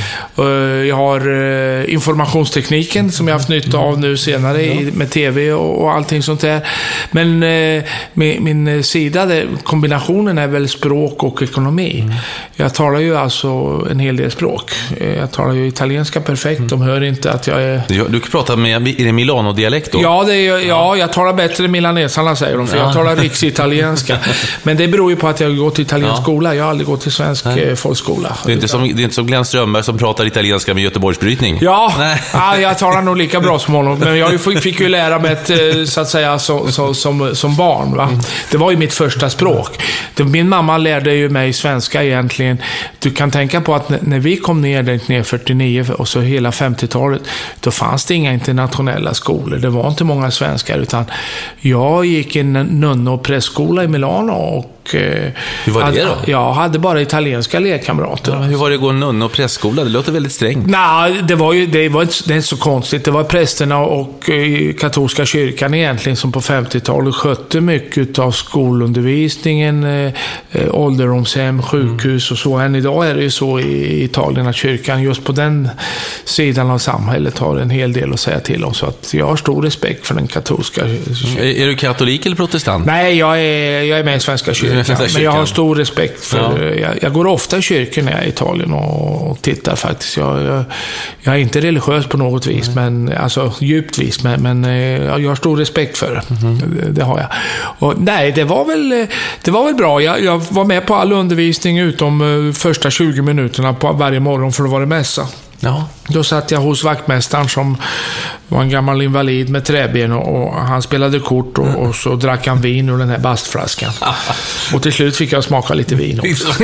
mm. jag har eh, informationstekniken som jag har haft nytta av nu senare i, med tv och, och allting sånt där. Men eh, min, min sida, där, kombinationen är väl språk och ekonomi. Mm. Jag talar ju alltså en hel del språk. Jag talar ju italienska perfekt. Mm. De hör inte att jag är... Du, du pratar med, är det Milano-dialekt då? Ja, det är, ja, jag talar bättre milanesarna, säger de, för ja. jag talar riksitalienska. Men det beror ju på att jag har gått till italiensk ja. skola. Jag har aldrig gått till svensk Nej. folkskola. Det är, inte som, det är inte som Glenn Strömberg som pratar italienska med Göteborgsbrytning. Ja, ja, jag talar nog lika bra som honom. Men jag fick ju lära mig ett, så att säga, så, så, som, som barn. Va? Mm. Det var ju mitt första språk. Min mamma lärde ju mig svenska egentligen. Du kan tänka på att när vi kom ner dit ner fyrtionio och så hela femtiotalet, då fanns det inga internationella skolor. Det var inte många svenskar, utan jag gick i en nunno- och prästskola i Milano och hur var det då? Jag hade bara italienska lekkamrater. Ja, hur var det att gå en nunno- och prästskola? Det låter väldigt strängt. Nej, det var ju det var inte, det är inte så konstigt. Det var prästerna och eh, katolska kyrkan egentligen som på femtiotalet skötte mycket av skolundervisningen, eh, ålderdomshem, sjukhus och så. Än idag är det ju så i Italien att kyrkan just på den sidan av samhället har en hel del att säga till om. Så att jag har stor respekt för den katolska kyrkan. Är, är du katolik eller protestant? Nej, jag är, jag är med i Svenska kyrkan. Men jag har stor respekt för ja. jag, jag går ofta i kyrkan när jag är i Italien och tittar faktiskt. Jag, jag, jag är inte religiös på något vis, mm. men alltså djupt vis, men, men jag, jag har stor respekt för det. Mm. Det, det har jag. Och nej, det var väl det var väl bra. Jag, jag var med på all undervisning utom första tjugo minuterna på varje morgon för att vara mässa. Ja. Då satt jag hos vaktmästaren som var en gammal invalid med träben och, och han spelade kort och, och så drack han vin ur den här bastflaskan. Och till slut fick jag smaka lite vin också.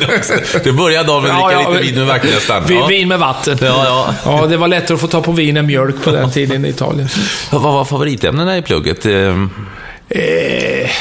Du började då med att dricka ja, ja, lite vin med vaktmästaren. Ja. Vin med vatten. Ja, ja. Ja, det var lättare att få ta på vin än mjölk på den tiden i Italien. Vad var favoritämnena i plugget? Eh...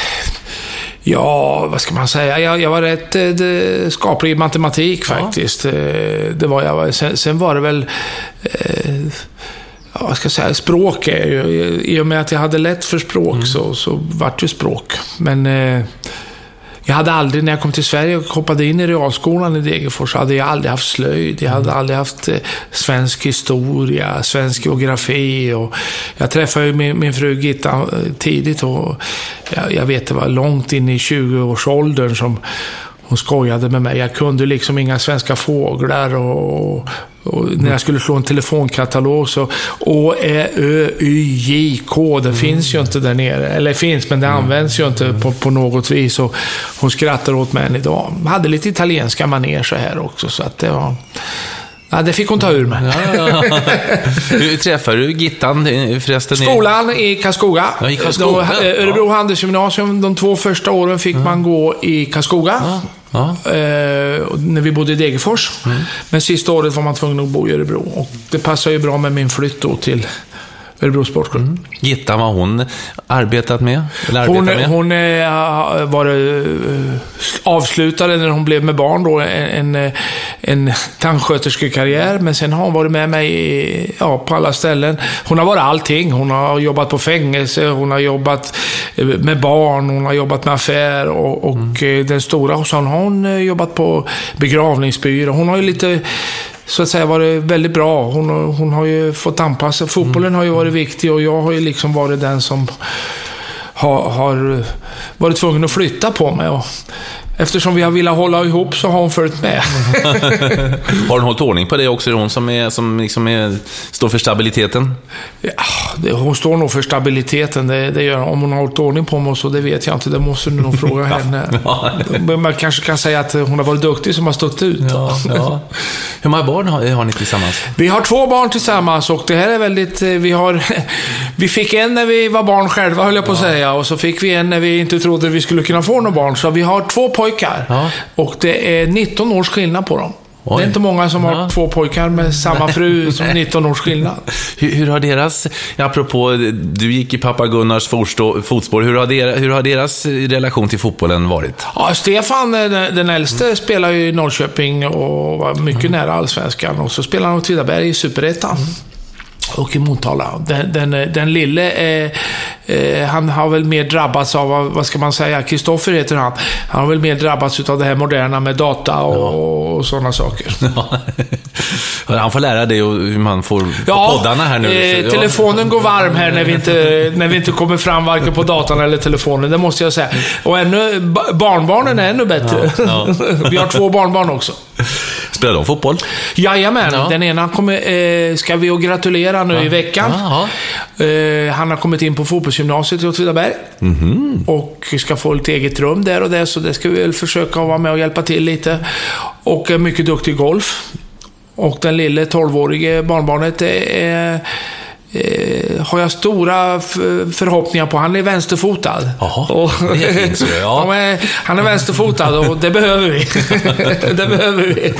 Ja, vad ska man säga? Jag, jag var rätt eh, skaplig i matematik faktiskt. Ja. Eh, det var jag. Sen, sen var det väl... Eh, ja, vad ska jag säga? Språk är ju... I och med att jag hade lätt för språk mm. så, så var det ju språk. Men... Eh, jag hade aldrig, när jag kom till Sverige och hoppade in i realskolan i Degerfors, hade jag aldrig haft slöjd. Jag hade aldrig haft eh, svensk historia, svensk geografi. Och jag träffade ju min, min fru Gitta tidigt och jag, jag vet det var långt in i tjugo-årsåldern som hon skojade med mig. Jag kunde liksom inga svenska fåglar och, och när jag skulle slå en telefonkatalog så Å, Ä, Ö, Y, J, K, det mm. finns ju inte där nere. Eller finns, men det mm. används ju inte på, på något vis. Och hon skrattar åt mig än idag. Jag hade lite italienska manér så här också, så att det var... Ja, det fick hon ta ur mig. Ja, ja. Hur träffade du Gittan förresten? Skolan i Karlskoga. Ja, i Karlskoga. Då, Örebro ja. Handelsgymnasium, de två första åren fick mm. man gå i Karlskoga. Ja. Ja. Eh, när vi bodde i Degerfors. Mm. Men sista året var man tvungen att bo i Örebro. Och det passar ju bra med min flytt då till Örebro Sportklubb. Mm. Gitta, vad hon arbetat med? Eller hon med? hon är, var avslutade när hon blev med barn då, en, en, en tandsköterskekarriär, men sen har hon varit med mig ja, på alla ställen. Hon har varit allting. Hon har jobbat på fängelse, hon har jobbat med barn, hon har jobbat med affär och, och mm. den stora hos hon har hon jobbat på begravningsbyrå. Hon har ju lite så att säga varit väldigt bra. Hon, hon har ju fått anpassa. Fotbollen mm. har ju varit viktig och jag har ju liksom varit den som har, har varit tvungen att flytta på mig. Och eftersom vi har velat hålla ihop så har hon följt med. Har hon hållit ordning på det också? Är det hon som, är, som liksom är, står för stabiliteten? Ja, det, hon står nog för stabiliteten. Det, det gör, om hon har hållit ordning på mig så det vet jag inte. Det måste du nog fråga henne. Ja. Man kanske kan säga att hon har varit duktig som har stått ut. Ja, ja. Hur många barn har, har ni tillsammans? Vi har två barn tillsammans och det här är väldigt... Vi, har, vi fick en när vi var barn själva, höll jag på att ja. säga. Och så fick vi en när vi inte trodde vi skulle kunna få några barn. Så vi har två pojkar. Ja. Och det är nitton års skillnad på dem. Oj. Det är inte många som ja. har två pojkar med samma fru som nitton års skillnad. Hur, hur har deras, apropå, du gick i pappa Gunnars fotspår, hur har, deras, hur har deras relation till fotbollen varit? Ja, Stefan, den, den äldste, mm. spelar ju i Norrköping och var mycket mm. nära allsvenskan. Och så spelar han åt Tidaberg i Superettan. Mm. Och i Motala. Den, den, den lille, eh, eh, han har väl mer drabbats av, vad ska man säga, Kristoffer heter han. Han har väl mer drabbats av det här moderna med data och, ja. och sådana saker. Ja. Han får lära dig hur man får ja, poddarna här nu. Eh, telefonen går varm här när vi, inte, när vi inte kommer fram varken på datan eller telefonen, det måste jag säga. Och ännu, barnbarnen är ännu bättre. Ja, ja. Vi har två barnbarn också. Spelar de fotboll? Jajamän, ja. Den ena kommer, eh, ska vi och gratulera nu ja. i veckan. Eh, han har kommit in på fotbollsgymnasiet i Åtvidaberg mm-hmm. och ska få ett eget rum där och där, så det ska vi väl försöka vara med och hjälpa till lite. Och är mycket duktig i golf. Och den lille tolvårige barnbarnet är... Eh, har jag stora f- förhoppningar på. Han är vänsterfotad. Jaha, och, det är fint, så, ja. är, han är vänsterfotad och det behöver vi. Det behöver vi.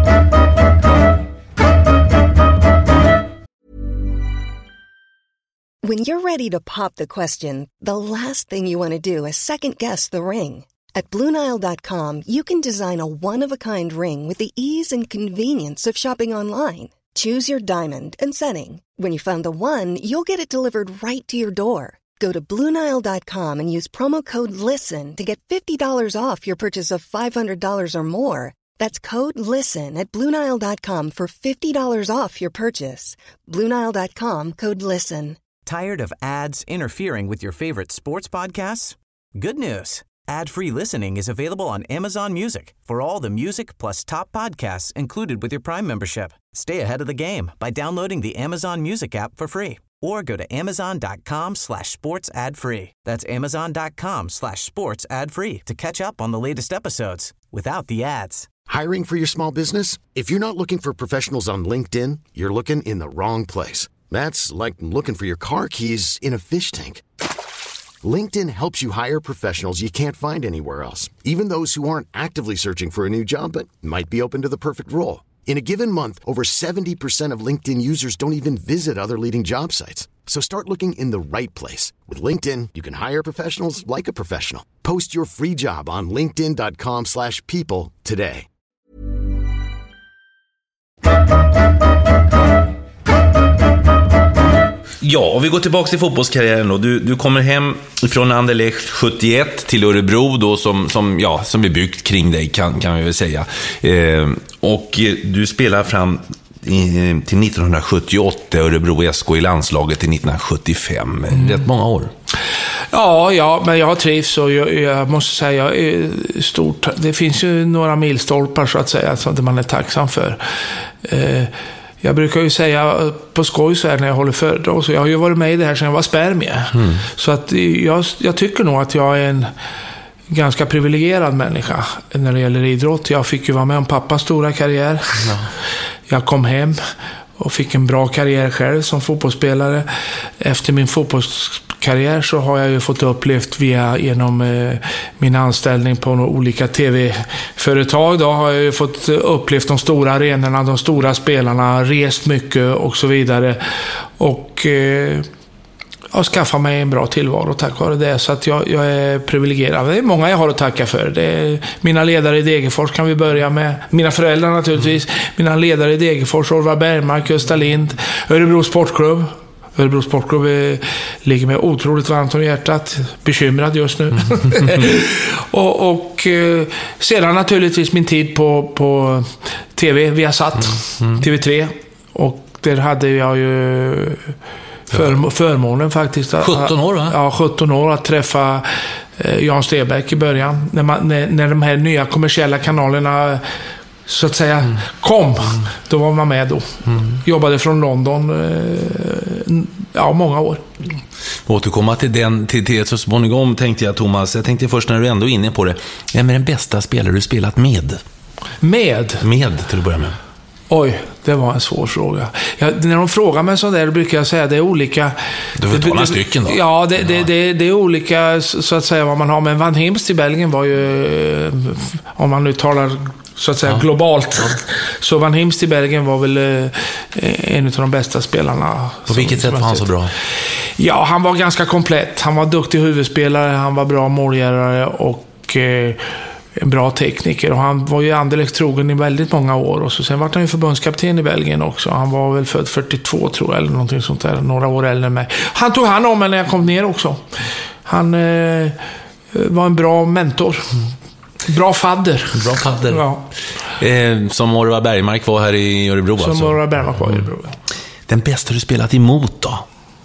When you're ready to pop the question, the last thing you want to do is second guess the ring. At Blue Nile dot com you can design a one-of-a-kind ring with the ease and convenience of shopping online. Choose your diamond and setting. When you find the one, you'll get it delivered right to your door. Go to Blue Nile dot com and use promo code LISTEN to get fifty dollars off your purchase of five hundred dollars or more. That's code LISTEN at Blue Nile dot com for fifty dollars off your purchase. Blue Nile dot com, code LISTEN. Tired of ads interfering with your favorite sports podcasts? Good news. Ad-free listening is available on Amazon Music for all the music plus top podcasts included with your Prime membership. Stay ahead of the game by downloading the Amazon Music app for free or go to amazon.com slash sports ad free. That's amazon.com slash sports ad free to catch up on the latest episodes without the ads. Hiring for your small business? If you're not looking for professionals on LinkedIn, you're looking in the wrong place. That's like looking for your car keys in a fish tank. LinkedIn helps you hire professionals you can't find anywhere else, even those who aren't actively searching for a new job but might be open to the perfect role. In a given month, over seventy percent of LinkedIn users don't even visit other leading job sites. So start looking in the right place. With LinkedIn, you can hire professionals like a professional. Post your free job on linkedin.com slash people today. Ja, och vi går tillbaka till fotbollskarriären då. Du, du kommer hem från Anderlecht sjuttioett till Örebro då, som, som, ja, som är byggt kring dig, kan, kan vi väl säga. Eh, och du spelar fram i, till nittonhundrasjuttioåtta, Örebro S K i landslaget till nittonhundrasjuttiofem. Mm. Rätt många år. Ja, ja, men jag har trivs och jag, jag måste säga jag är stort. Det finns ju några milstolpar så att säga som man är tacksam för. Eh, Jag brukar ju säga på skoj så här när jag håller föredrag, så jag har ju varit med i det här sedan jag var spermie. Mm. Så att jag, jag tycker nog att jag är en ganska privilegierad människa när det gäller idrott. Jag fick ju vara med om pappas stora karriär. Ja. Jag kom hem och fick en bra karriär själv som fotbollsspelare. Efter min fotbollskarriär så har jag ju fått upplevt via genom eh, min anställning på olika tv-företag. Då har jag ju fått upplevt de stora arenorna, de stora spelarna, rest mycket och så vidare. Och eh, jag skaffat mig en bra tillvaro tack vare det, så att jag, jag är privilegierad. Det är många jag har att tacka för. Det är mina ledare i Degerfors kan vi börja med. Mina föräldrar naturligtvis. Mm. Mina ledare i Degerfors, Orvar Bergmark, Gösta Lind, Örebro Sportklubb. Örebro Sportklubb är, ligger med otroligt varmt om hjärtat. Bekymrad just nu. Mm. och, och sedan naturligtvis min tid på, på tv, Viasat, mm. Mm. T V tre. Och där hade jag ju För, förmånen faktiskt. sjutton år va? Ja, sjutton år att träffa eh, Jan Stenbeck i början. När, man, när, när de här nya kommersiella kanalerna så att säga mm. kom, mm. då var man med då. Mm. Jobbade från London eh, ja, många år. Mm. Återkomma till den till det så småningom tänkte jag, Thomas. Jag tänkte först när du ändå är inne på det. Vem är den bästa spelare du spelat med? Med? Med till att börja med. Oj, det var en svår fråga. Jag, när de frågar mig så där brukar jag säga att det är olika. Du får ta några stycken då. Ja, det, det, det, det är olika så att säga vad man har. Men Van Himst i Belgien var ju, om man nu talar så att säga ja. globalt. Så Van Himst i Belgien var väl en av de bästa spelarna. På vilket sätt var han så bra? Ja, han var ganska komplett. Han var duktig huvudspelare, han var bra målgörare och eh, en bra tekniker, och han var ju Anderlecht trogen i väldigt många år, och så sen var han ju förbundskapten i Belgien också. Han var väl född fyrtiotvå tror jag, eller någonting sånt där, några år äldre än mig. Han tog hand om mig när jag kom ner också. Han eh, var en bra mentor. Bra fadder. Bra fadder. Ja. Eh, som Orvar Bergmark var här i Örebro. Som alltså. Orvar Bergmark var i Örebro. Den bästa du spelat emot då?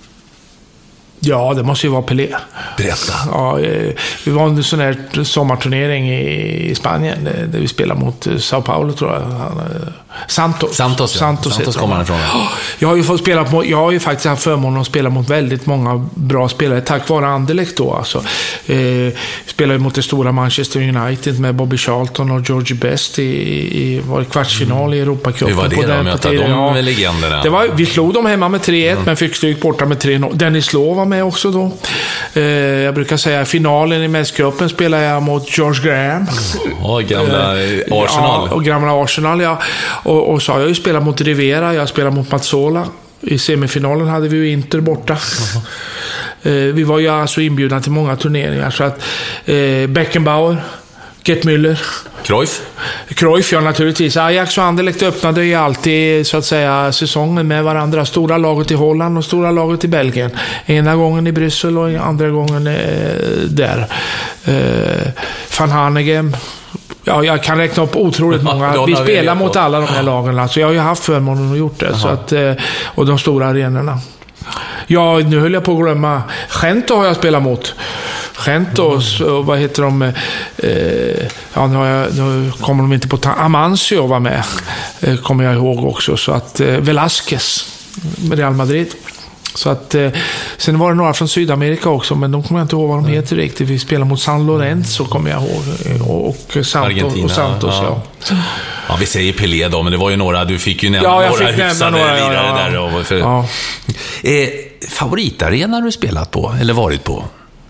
Ja, det måste ju vara Pelé. Berätta. Ja, vi var en sån här sommarturnering i Spanien där vi spelade mot Sao Paulo tror jag. Santos. Santos, ja. Santos, Santos kommer han ifrån. Jag har ju fått spela på, jag har ju faktiskt haft förmånen att spela mot väldigt många bra spelare tack vare Anderlecht då alltså. Eh, spelade mot det stora Manchester United med Bobby Charlton och Georgie Best i, i var det kvartsfinal mm. i Europacupen. Hur var det på då? den, Möta de ja. legenderna? Det var, vi slog dem hemma med tre ett mm. men fick stryk borta med tre noll. Dennis Law var med också då. Eh, jag brukar säga finalen i mästercupen spelade jag mot George Graham. Ja, oh, gamla eh, Arsenal. Ja, och gamla Arsenal, ja. Och, och så har jag ju spelat mot Rivera, jag spelade mot Mazzola. I semifinalen hade vi ju Inter borta. Uh-huh. Eh, vi var ju alltså inbjudna till många turneringar. Så att eh, Beckenbauer, Gert Müller, Cruyff. Cruyff, ja naturligtvis. Ajax och Anderlecht öppnade ju alltid så att säga säsongen med varandra. Stora laget i Holland och stora laget i Belgien. Ena gången i Bryssel och andra gången eh, där. Eh, Van Hanegem. Ja, jag kan räkna upp otroligt många. Vi spelar mot alla de här lagen. Alltså jag har ju haft förmånen att gjort det. Så att, eh, och de stora arenorna. Ja, nu höll jag på att glömma. Gento har jag spelat mot. Gentos, och vad heter de? Eh, ja, nu, har jag, nu kommer de inte på ta- Amancio var med. Eh, kommer jag ihåg också. Så att eh, Velázquez med Real Madrid. Så att eh, sen var det några från Sydamerika också, men de kommer jag inte ihåg vad de heter riktigt. Vi spelade mot San Lorenzo kommer jag ihåg, och, och Santos, och Santos ja. Ja. Ja, vi säger Pelé då, men det var ju några, du fick ju nämna ja, jag några fick nämna några ja, ja. där och för, ja. eh, favoritarena har du spelat på eller varit på?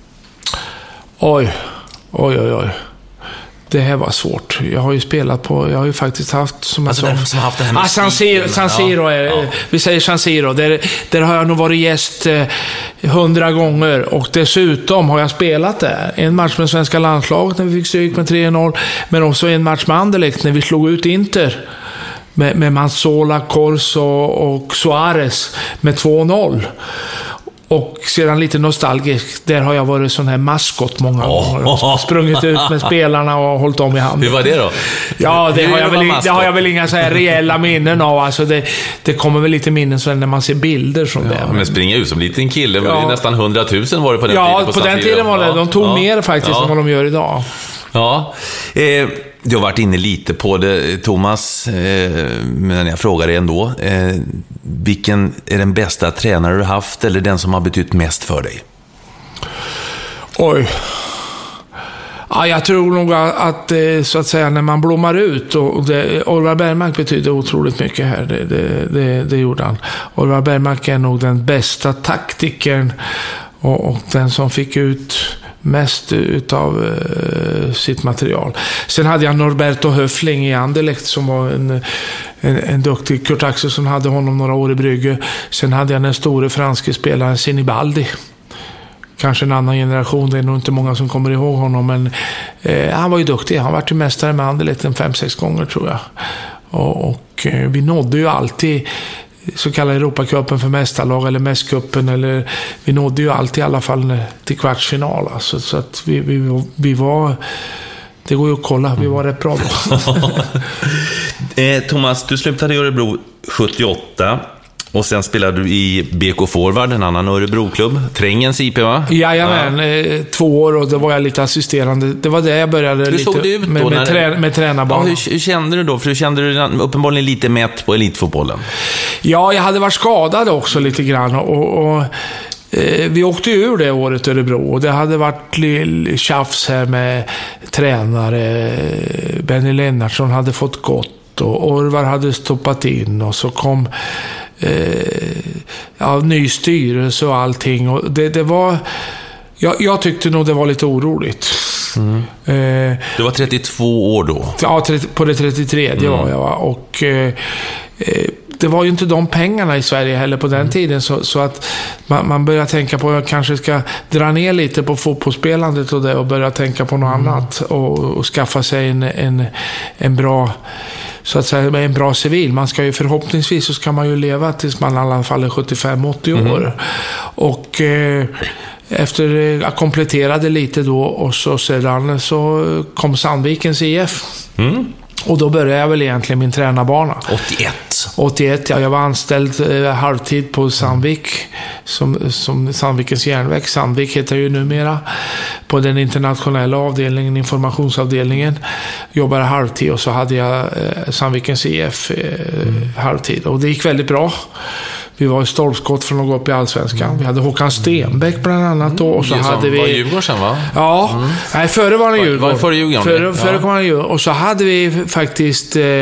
Oj, oj, oj, oj. Det här var svårt. Jag har ju spelat på, jag har ju faktiskt haft som alltså jag sa. Som haft det här med ah, San Siro, San Siro är, ja. Vi säger San Siro. Där, där har jag nog varit gäst eh, hundra gånger, och dessutom har jag spelat där. En match med svenska landslaget när vi fick stryk med tre noll, men också en match med Anderlecht när vi slog ut Inter med, med Mazzola, Corso och, och Suarez med två noll. Och sedan lite nostalgisk, där har jag varit sån här maskot många oh. gånger. Sprungit ut med spelarna och hållit om i handen. Hur var det då? Ja, det, har jag, väl, det har jag väl inga så här reella minnen av. Alltså det, det kommer väl lite minnen så när man ser bilder från ja, det. Men, men springa ut som liten kille, ja. Det är nästan hundratusen var det på den ja, tiden. Ja, på, på den tiden var det. De tog ja. mer faktiskt ja. än vad de gör idag. Ja, eh, du har varit inne lite på det, Thomas, eh, men jag frågar dig ändå. Eh, vilken är den bästa tränare du haft, eller den som har betytt mest för dig? Oj. Ja, jag tror nog att, så att säga, när man blommar ut, och det, Orvar Bergmark betyder otroligt mycket här, det, det, det, det gjorde han. Orvar Bergmark är nog den bästa taktikern och, och den som fick ut mest utav uh, sitt material. Sen hade jag Norberto Höfling i Anderlecht som var en, en, en duktig. Kurt Axelsson hade honom några år i Brygge. Sen hade jag den store franske spelaren Sinibaldi. Kanske en annan generation, det är nog inte många som kommer ihåg honom, men eh, han var ju duktig. Han var ju mästare med Anderlecht en fem, sex gånger tror jag. Och, och eh, vi nådde ju alltid så kallade Europacupen för mästarlag eller mästkuppen, eller vi nådde ju alltid i alla fall till kvartsfinal. Alltså, så att vi, vi, vi var, det går ju att kolla, vi var rätt bra då. eh, Thomas, du slutade i Örebro sjuttioåtta. Och sen spelade du i B K Forward, en annan Örebroklubb. Trängens I P, va? Jajamän, ja. Två år och då var jag lite assisterande. Det var det jag började. Hur såg lite det ut då, med, med, trä, det... med tränarbarn. Ja, hur, hur kände du då? För du kände du uppenbarligen lite mätt på elitfotbollen. Ja, jag hade varit skadad också lite grann. Och, och eh, vi åkte ur det året i Örebro. Och det hade varit lill tjafs här med tränare. Benny Lennartsson hade fått gott. Och Orvar hade stoppat in. Och så kom... Ja, ny styrelse och allting, och det, det var jag, jag tyckte nog det var lite oroligt. Mm. Eh, du var trettiotvå år då? Ja, på det trettiotredje mm. var jag, va? Och eh, det var ju inte de pengarna i Sverige heller på den mm. tiden, så, så att man, man börjar tänka på att jag kanske ska dra ner lite på fotbollsspelandet och det, och börja tänka på något mm. annat och, och skaffa sig en, en, en bra, så att säga, en bra civil. Man ska ju förhoppningsvis, så ska man ju leva tills man i alla fall är sjuttiofem åttio år. Mm. Och eh, efter jag kompletterade lite då, och så sedan så kom Sandvikens I F. Mm. Och då började jag väl egentligen min tränarbana. åttioett. åttioett, ja. Jag var anställd eh, halvtid på Sandvik, som, som Sandvikens järnväg. Sandvik heter ju numera, på den internationella avdelningen, informationsavdelningen. Jobbade halvtid, och så hade jag eh, Sandvikens I F eh, mm. halvtid. Och det gick väldigt bra. Vi var i stolpskott från att gå upp i Allsvenskan. Mm. Vi hade Håkan Stenbeck bland annat då. Och så det hade vi... var Djurgården, va? Ja. Mm. Nej, före var det Djurgården. Var, var före Djurgården? Före, före ja. kom han Djurgården. Och så hade vi faktiskt eh,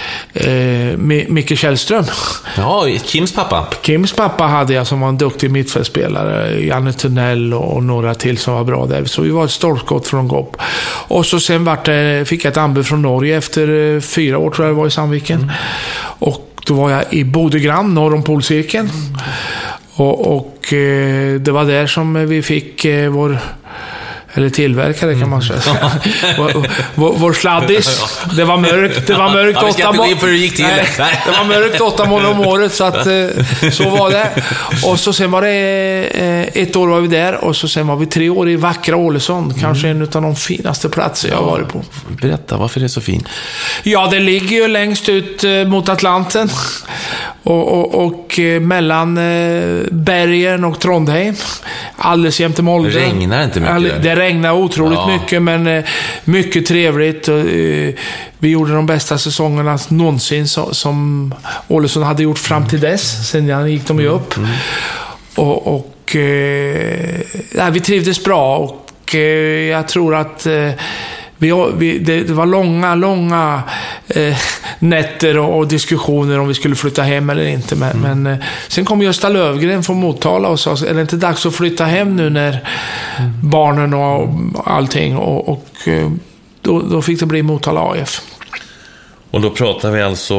eh, Micke Källström. Ja, Kims pappa. Kims pappa hade jag, som var en duktig mittfältspelare. Janne Tunnell och några till som var bra där. Så vi var ett stolpskott från att gå upp. Och så sen vart det, fick jag ett anbud från Norge efter eh, fyra år, tror jag det var, i Sandviken. Mm. Och då var jag i Bodögran, norr om polcirkeln. Mm. Och, och eh, det var där som vi fick eh, vår... Eller tillverkare kan man säga. Mm. vår, vår, vår sladdis. Det var mörkt. Det var mörkt ja, åtta månader. Det gick till. Nej, det var mörkt åtta månader om året, så att eh, så var det. Och så sen var det eh, ett år var vi där, och så sen var vi tre år i vackra Ålesund. Kanske mm. en av de finaste platser jag har varit på. Berätta, varför är det så fint? Ja, det ligger ju längst ut eh, mot Atlanten. Och, och, och eh, mellan eh, Bergen och Trondheim. Alldeles jämte Molde. Det regnar inte mycket. All, det regnar otroligt ja. mycket, men eh, mycket trevligt. Och, eh, vi gjorde de bästa säsongerna någonsin så, som Ålesund hade gjort fram till dess. Sen gick de ju upp. Mm. Och, och eh, ja, vi trivdes bra, och eh, jag tror att eh, Vi, vi, det, det var långa, långa eh, nätter och, och diskussioner om vi skulle flytta hem eller inte. Men, mm. men eh, sen kom Gösta Lövgren från Motala och sa, är det inte dags att flytta hem nu när mm. barnen och allting? Och, och då, då fick det bli Motala A F. Och då pratar vi alltså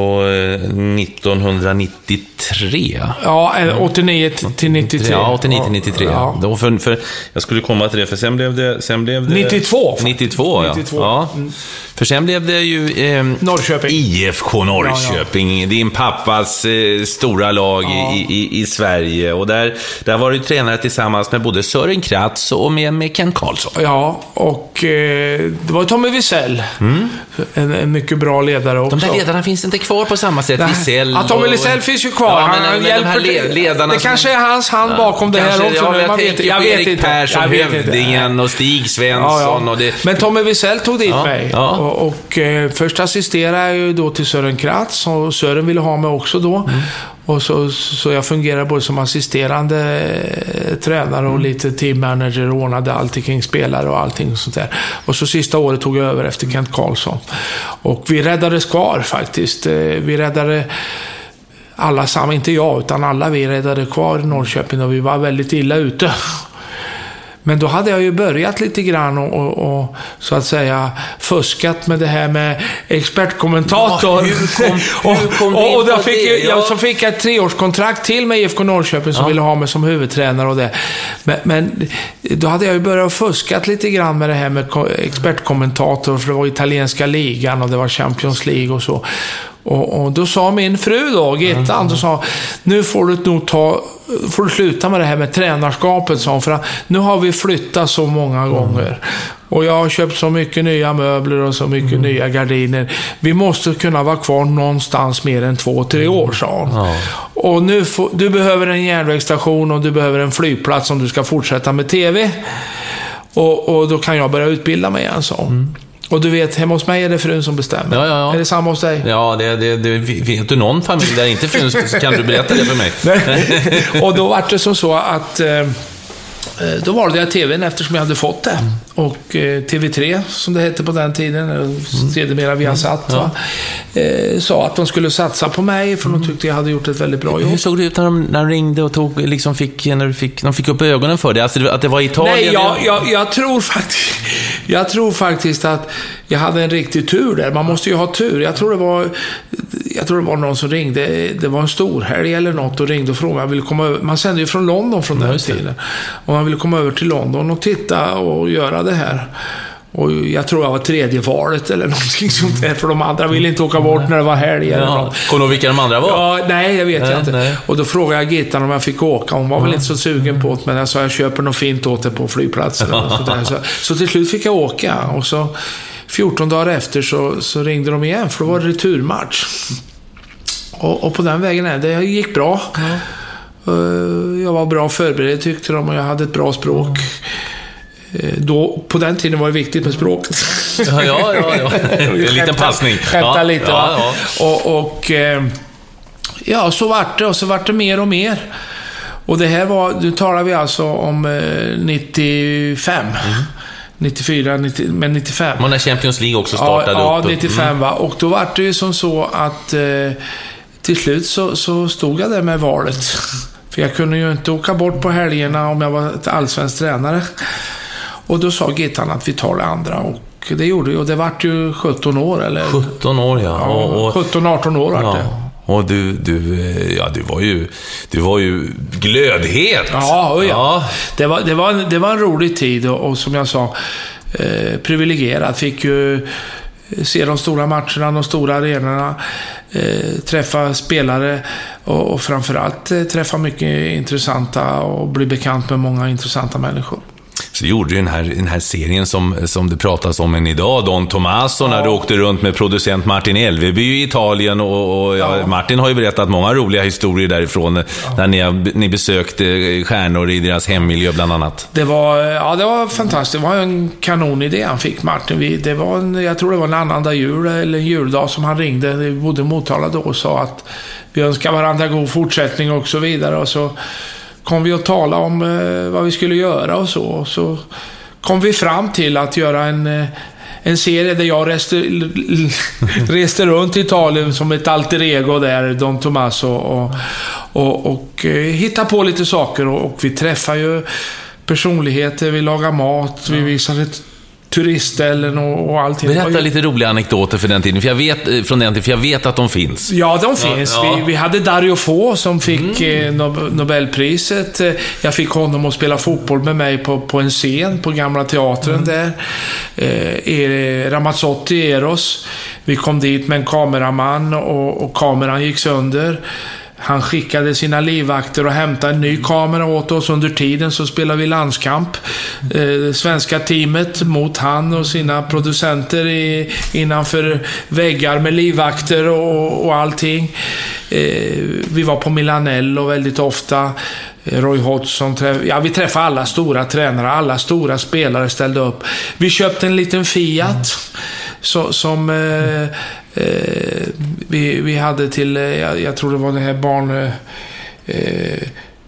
nittonhundranittiotre. Ja, åttionio till nittiotre. Ja, åttionio till nittiotre. Ja. Då för, för, jag skulle komma till det, för sen blev det... Sen blev det nittiotvå. nittiotvå, ja. nittiotvå. Ja. Mm. För sen blev det ju... Eh, Norrköping. I F K Norrköping. Ja, ja. Din pappas eh, stora lag ja. i, i, i Sverige. Och där, där var du tränare tillsammans med både Sören Kratz och med, med Ken Karlsson. Ja, och eh, det var Tommy Wiesel. Mm. En, en mycket bra ledare också. De där ledarna finns inte kvar på samma sätt. Wiesel ja, Tommy Wiesel finns ju kvar. Ja, men, han, han men hjälper de här ledarna det som, kanske är hans hand bakom ja, det här också. Ja, jag, man vet, vet, jag vet Erik inte. Persson, Hövdingen och Stig Svensson. Ja, ja. Och det... Men Tommy Wiesel tog dit ja, mig. Ja. Och, och eh, först assisterade jag ju då till Sören Kratz. Och Sören ville ha mig också då. Mm. Och så, så jag fungerade både som assisterande eh, tränare och lite teammanager och ordnade allting kring spelare och allting sånt där. Och så sista året tog jag över efter Kent Karlsson. Och vi räddades kvar faktiskt. Eh, vi räddade alla samma, inte jag utan alla vi räddade kvar i Norrköping och vi var väldigt illa ute. Men då hade jag ju börjat lite grann och, och, och så att säga fuskat med det här med expertkommentator. Ja, hur kom, hur kom och, och, och då fick det? Jag, ja. Så fick jag ett treårskontrakt till med I F K Norrköping som ja. ville ha mig som huvudtränare och det. Men, men då hade jag ju börjat fuskat lite grann med det här med expertkommentator, för det var italienska ligan och det var Champions League och så. Och, och då sa min fru då, Gittan, då sa, nu får du nog ta, får du sluta med det här med tränarskapet, sa hon, för nu har vi flyttat så många gånger. Och jag har köpt så mycket nya möbler och så mycket mm. nya gardiner. Vi måste kunna vara kvar någonstans mer än två, tre år, sa hon. Ja. Och nu får, du behöver en järnvägsstation och du behöver en flygplats om du ska fortsätta med tv. Och, och då kan jag börja utbilda mig igen, sa hon. Mm. Och du vet, hemma hos mig är det frun som bestämmer. Ja, ja, ja. Är det samma hos dig? Ja, det, det, det, vet du någon familj där inte frun, så kan du berätta det för mig. Och då var det som så att eh, då valde jag tvn eftersom jag hade fått det. Mm. Och eh, T V tre, som det hette på den tiden, mm. sedermera Viasat, mm. va? Eh, sa att de skulle satsa på mig för de tyckte jag hade gjort ett väldigt bra jobb. Hur såg det ut när de, när de ringde och tog, liksom fick, när du fick, de fick upp ögonen för det? Alltså att det var Italien? Nej, jag, jag, jag, tror faktiskt, jag tror faktiskt att jag hade en riktig tur där. Man måste ju ha tur. Jag tror det var, jag tror det var någon som ringde. Det var en stor helg eller något och ringde och frågade. Jag ville komma över. Man sände ju från London från den tiden. Och man ville komma över till London och titta och göra det här. Och jag tror jag var tredje valet eller någonting sånt där, för de andra ville inte åka bort när det var helg eller ja. något. Kommer du vilka de andra var? Ja, nej, jag vet nej, jag inte. Nej. Och då frågade jag Gittan om jag fick åka. Hon var mm. väl inte så sugen på det, men jag sa jag köper något fint åt det på flygplatsen. Och så, där. Så, så till slut fick jag åka. Och så fjorton dagar efter så, så ringde de igen, för då var det returmatch. Och, och på den vägen, det gick bra. Mm. Jag var bra förberedd tyckte de, och jag hade ett bra språk. Mm. Då, på den tiden var det viktigt med språket. Ja, ja, ja. ja. En liten passning. Skämta ja, lite. Ja, ja. Och, och ja, så vart det. Och så vart det mer och mer. Och det här var, nu talar vi alltså om nittiofem. Mm. nittiofyra, nittio, men nittiofem. Men när Champions League också startade ja, upp. Ja, nittiofem mm. va. Och då var det ju som så att eh, till slut så, så stod jag där med valet. För jag kunde ju inte åka bort på helgerna om jag var ett allsvensk tränare. Och då sa Gittan att vi tar det andra, och det gjorde vi. Och det vart ju sjutton år eller? sjutton år, ja. ja och, sjutton arton år vart ja. det. Och du, du, ja, du var ju, du var ju glödhet. Ja, och ja. ja. Det var, det var, det var en rolig tid och, och som jag sa, eh, privilegierad. Fick ju se de stora matcherna, de stora arenorna, eh, träffa spelare och, och framförallt eh, träffa mycket intressanta och bli bekant med många intressanta människor. Så gjorde ju den här, den här serien som, som det pratas om än idag, Don Tommaso, när ja. du åkte runt med producent Martin Elveby i Italien och, och ja. Martin har ju berättat många roliga historier därifrån ja. när ni, ni besökte stjärnor i deras hemmiljö bland annat. Det var, ja, det var fantastiskt. Det var en kanonidé han fick, Martin. Vi, det var en, jag tror det var en annandag jul eller en juldag som han ringde. Vi bodde i Motala då och sa att vi önskar varandra god fortsättning och så vidare, och så kom vi att tala om eh, vad vi skulle göra och så. Och så kom vi fram till att göra en, eh, en serie där jag reste, reste runt i Italien som ett alter ego där, Don Tommaso, och, och, och eh, hitta på lite saker. Och, och vi träffar ju personligheter, vi lagar mat, vi visar ett turistställen och, och allting. Berätta ju lite roliga anekdoter för den tiden, för jag vet, från den tiden, för jag vet att de finns. Ja, de finns. Ja, ja. Vi, vi hade Dario Fo som fick mm. eh, Nobelpriset. Jag fick honom att spela fotboll med mig på, på en scen på Gamla Teatern mm. där. Eh, Ramazzotti Eros. Vi kom dit med en kameraman och, och kameran gick sönder. Han skickade sina livvakter och hämtade en ny kamera åt oss. Under tiden så spelade vi landskamp. Eh, svenska teamet mot han och sina producenter i, innanför väggar med livvakter och, och allting. Eh, vi var på Milanello väldigt ofta. Roy Hodgson, träff, ja, vi träffade alla stora tränare, alla stora spelare ställde upp. Vi köpte en liten Fiat. så, som eh, eh, vi, vi hade till, eh, jag, jag tror det var det här barn... Eh, eh,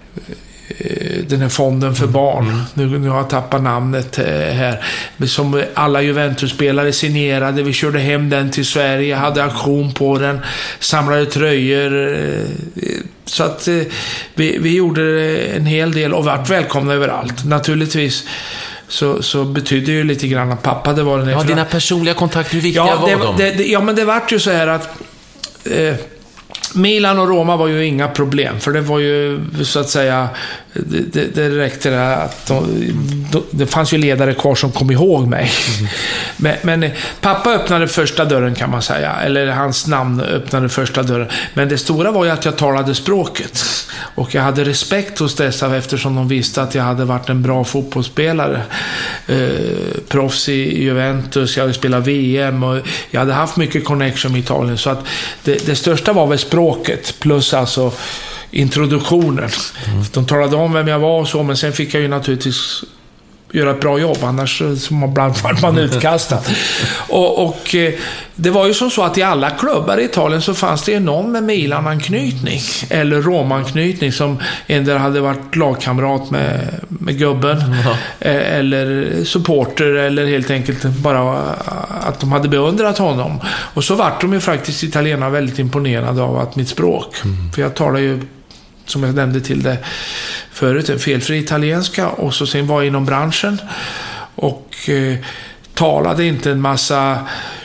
den här fonden för barn. Mm. Nu, nu har jag tappat namnet eh, här. Men som alla Juventus-spelare signerade. Vi körde hem den till Sverige. Hade auktion på den. Samlade tröjor. Eh, så att eh, vi, vi gjorde en hel del och vart välkomna överallt. Naturligtvis så, så betyder ju lite grann att pappa det var den här. Ja, dina personliga kontakter, hur viktiga ja, var det, de? Det, det, ja, men det vart ju så här att eh, Milan och Roma var ju inga problem, för det var ju så att säga det, det, det räckte det att de, de, det fanns ju ledare kvar som kom ihåg mig. Mm. men, men pappa öppnade första dörren kan man säga, eller hans namn öppnade första dörren, men det stora var ju att jag talade språket och jag hade respekt hos dessa eftersom de visste att jag hade varit en bra fotbollsspelare, eh, proffs i Juventus, jag hade spelat V M och jag hade haft mycket connection med Italien, så att det, det största var väl språket plus alltså introduktionen. Mm. De talade om vem jag var och så, men sen fick jag ju naturligtvis göra ett bra jobb, annars så man bland man utkastad. och, och det var ju som så att i alla klubbar i Italien så fanns det ju någon med Milan-anknytning eller Roma-anknytning som ändå hade varit lagkamrat med, med gubben, mm. eller supporter, eller helt enkelt bara att de hade beundrat honom. Och så vart de ju faktiskt italienarna väldigt imponerade av att mitt språk, mm. för jag talar ju, som jag nämnde till det förut, en felfri italienska, och så sen var jag inom branschen och eh, talade inte en massa,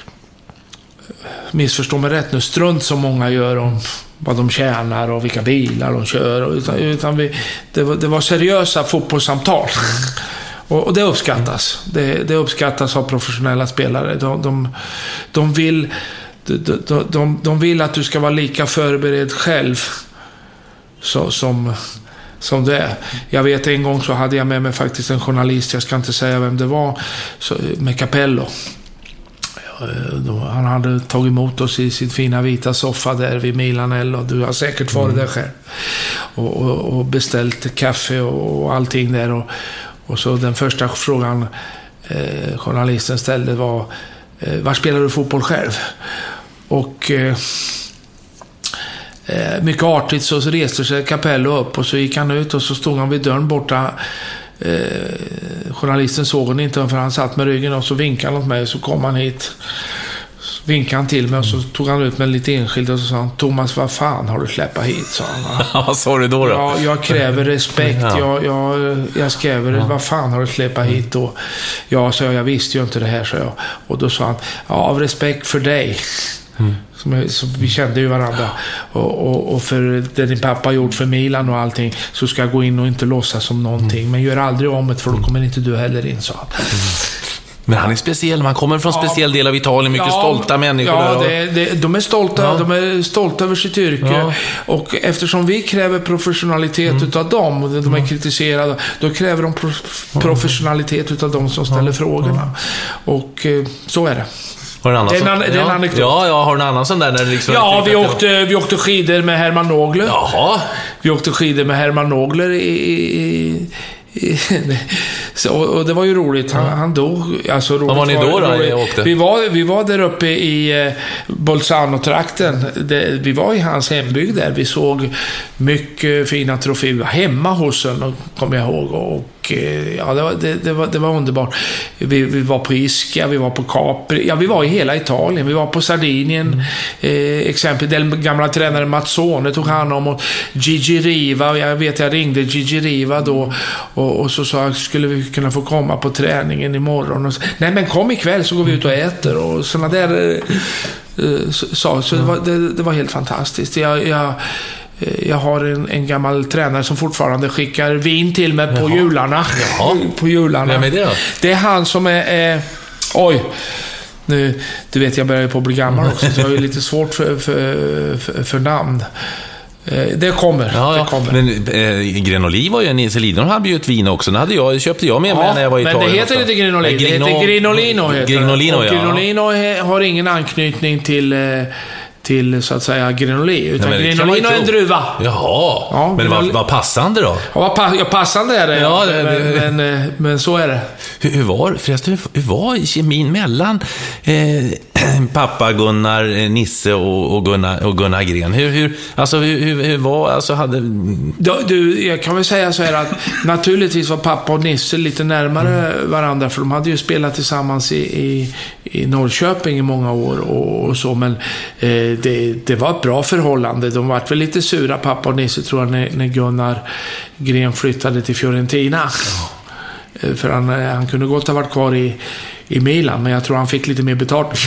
missförstå mig rätt nu, strunt som många gör om vad de tjänar och vilka bilar de kör, och, utan, utan vi, det, var, det var seriösa fotbollssamtal. Och, och det uppskattas. Det, det uppskattas av professionella spelare. De, de, de, vill, de, de, de, de vill att du ska vara lika förberedd själv så, som, som det är. Jag vet en gång så hade jag med mig faktiskt en journalist, jag ska inte säga vem det var, så, med Capello. Han hade tagit emot oss i sitt fina vita soffa där vid Milanello, och du har säkert varit mm. där själv, och, och, och beställt kaffe och, och allting där, och, och så den första frågan eh, journalisten ställde var eh, var spelar du fotboll själv? Och eh, mycket artigt så reste sig Capello upp och så gick han ut och så stod han vid dörren borta. Eh, journalisten såg honom inte, för han satt med ryggen, och så vinkade han åt mig, så kom han hit, vinkade han till mig och så tog han ut med lite enskild och så sa han: Thomas, vad fan har du släppt hit? Sa han. Vad sa du då då? Ja, jag kräver respekt. Ja. Jag, jag, jag skrev, ja. Vad fan har du släppt hit då? Ja, så jag, jag visste ju inte det här, så jag. Och då sa han: ja, av respekt för dig. Mm. Som, så vi kände ju varandra, och, och, och för det din pappa gjort för Milan och allting, så ska jag gå in och inte låtsas som någonting, mm. men gör aldrig om det, för då kommer inte du heller in, så. Mm. Men han är speciell, man kommer från en ja. speciell del av Italien, mycket ja, stolta människor. Ja, det, det, de är stolta, ja. de är stolta över sitt yrke, ja. och eftersom vi kräver professionalitet mm. utav dem, och de är mm. kritiserade, då kräver de pro, professionalitet utav dem som ställer ja. frågorna, och så är det. Har en annan det är en, sån, det är en ja. anekdot. Ja, jag har en annan sån där när det liksom. Ja, vi åkte, vi åkte skidor med Herman Nogler. Jaha. Vi åkte skidor med Herman Nogler i, i, i så, och det var ju roligt. Han, han dog. Alltså, roligt. Vad var ni då då? Ni åkte? Vi var, vi var där uppe i eh, Bolzano-trakten. Det, vi var i hans hembygd där. Vi såg mycket fina troféer hemma hos honom, kommer jag ihåg. Och ja, det var, det, det, var, det var underbart. Vi, vi var på Ischia, vi var på Capri. Ja, vi var i hela Italien. Vi var på Sardinien. Mm. Eh, exempel, den gamla tränaren Mazzone tog hand om, och Gigi Riva. Jag vet, jag ringde Gigi Riva då, och, och så sa jag, skulle vi kunna få komma på träningen imorgon? Och så, nej, men kom ikväll så går vi ut och äter. Och såna där eh, så, så det, var, det, det var helt fantastiskt. Jag... jag Jag har en, en gammal tränare som fortfarande skickar vin till mig på Jaha. jularna. Jaha. På jularna. Vem är det då? Det är han som är... Eh, oj, nu, du vet, jag börjar ju på att bli gammal också, så jag har ju lite svårt för, för, för, för namn. Eh, det kommer. Ja, det kommer. Men eh, Grenoli var ju en Iselino, de hade ju ett vin också. Den hade jag, köpte jag med mig ja, när jag var i Italien. Men det heter inte Grenoli, Grino, det heter Grinolino. Heter Grinolino, och ja. Grinolino har ingen anknytning till... Eh, till så att säga Grenoli. Utan Nej, Grenoli är en druva. Jaha, ja, men vad, vad passande då? Ja, pa- ja passande är det. Ja, ja, det, men, men, men, men så är det. Hur, hur var förresten, hur, hur var kemin mellan eh, pappa Gunnar Nisse och, och, Gunnar, och Gunnar Gren? Hur, hur, alltså, hur, hur, hur var, alltså hade... Du, du, jag kan väl säga så här att naturligtvis var pappa och Nisse lite närmare mm. varandra, för de hade ju spelat tillsammans i, i, i Norrköping i många år och, och så, men eh, det, det var ett bra förhållande. De var väl lite sura, pappa och Nisse, tror jag, när, när Gunnar Gren flyttade till Fiorentina. Oh. För han, han kunde gott ha varit kvar i, i Milan, men jag tror han fick lite mer betalt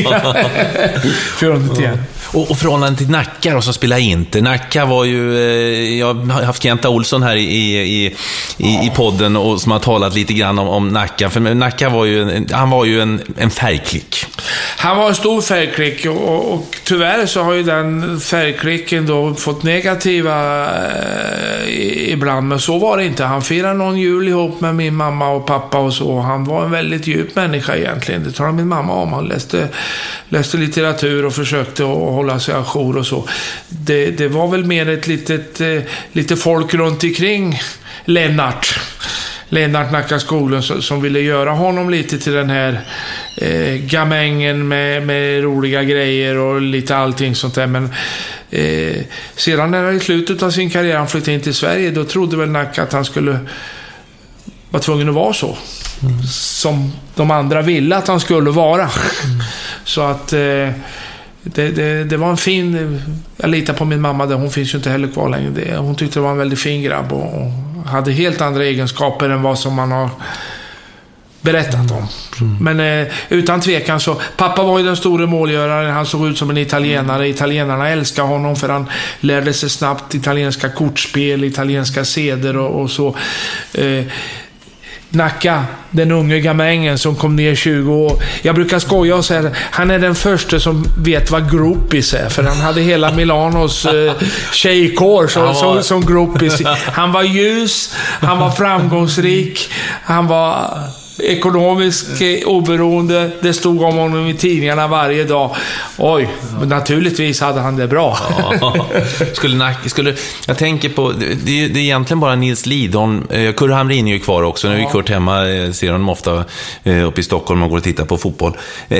för ja. Och, och förhållande till Nacka och som spelar Inter. Nacka var ju, eh, jag har haft Kenta Olsson här i, i, i, i podden och som har talat lite grann om, om Nacka. För Nacka var ju, han var ju en, en färgklick. Han var en stor färgklick och, och, och tyvärr så har ju den färgklicken då fått negativa eh, ibland, men så var det inte. Han firade någon jul ihop med min mamma och pappa och så. Han var en väldigt djup människa egentligen. Det talar min mamma om. Han läste, läste litteratur och försökte att hålla sig ajour och så. Det, det var väl mer ett litet, eh, lite folk runt omkring Lennart. Lennart Nacka skolan som, som ville göra honom lite till den här eh, gamängen med, med roliga grejer och lite allting sånt där. Men eh, sedan när han i slutet av sin karriär han flyttade in till Sverige, då trodde väl Nacka att han skulle vara tvungen att vara så. Mm. Som de andra ville att han skulle vara. Mm. Så att eh, det, det, det var en fin... Jag litar på min mamma där, hon finns ju inte heller kvar längre. Det, hon tyckte det var en väldigt fin grabb och, och hade helt andra egenskaper än vad som man har berättat om. Mm. Men eh, utan tvekan så, pappa var ju den stora målgöraren. Han såg ut som en italienare. Italienarna älskade honom för han lärde sig snabbt italienska kortspel, italienska seder och, och så. Eh, Nacka, den unge gamängen som kom ner tjugo år. Jag brukar skoja och säga att han är den första som vet vad groupies är. För han hade hela Milanos eh, tjejkår som, var... som, som groupies. Han var ljus, han var framgångsrik, han var ekonomisk oberoende. Det stod om honom i tidningarna varje dag. Oj, men naturligtvis hade han det bra. Ja. Skulle, skulle, jag tänker på, det, det är egentligen bara Nils Lidholm. Kurre Hamrin är ju kvar också. Nu är Kurt hemma, ser honom ofta uppe i Stockholm och går och tittar på fotboll.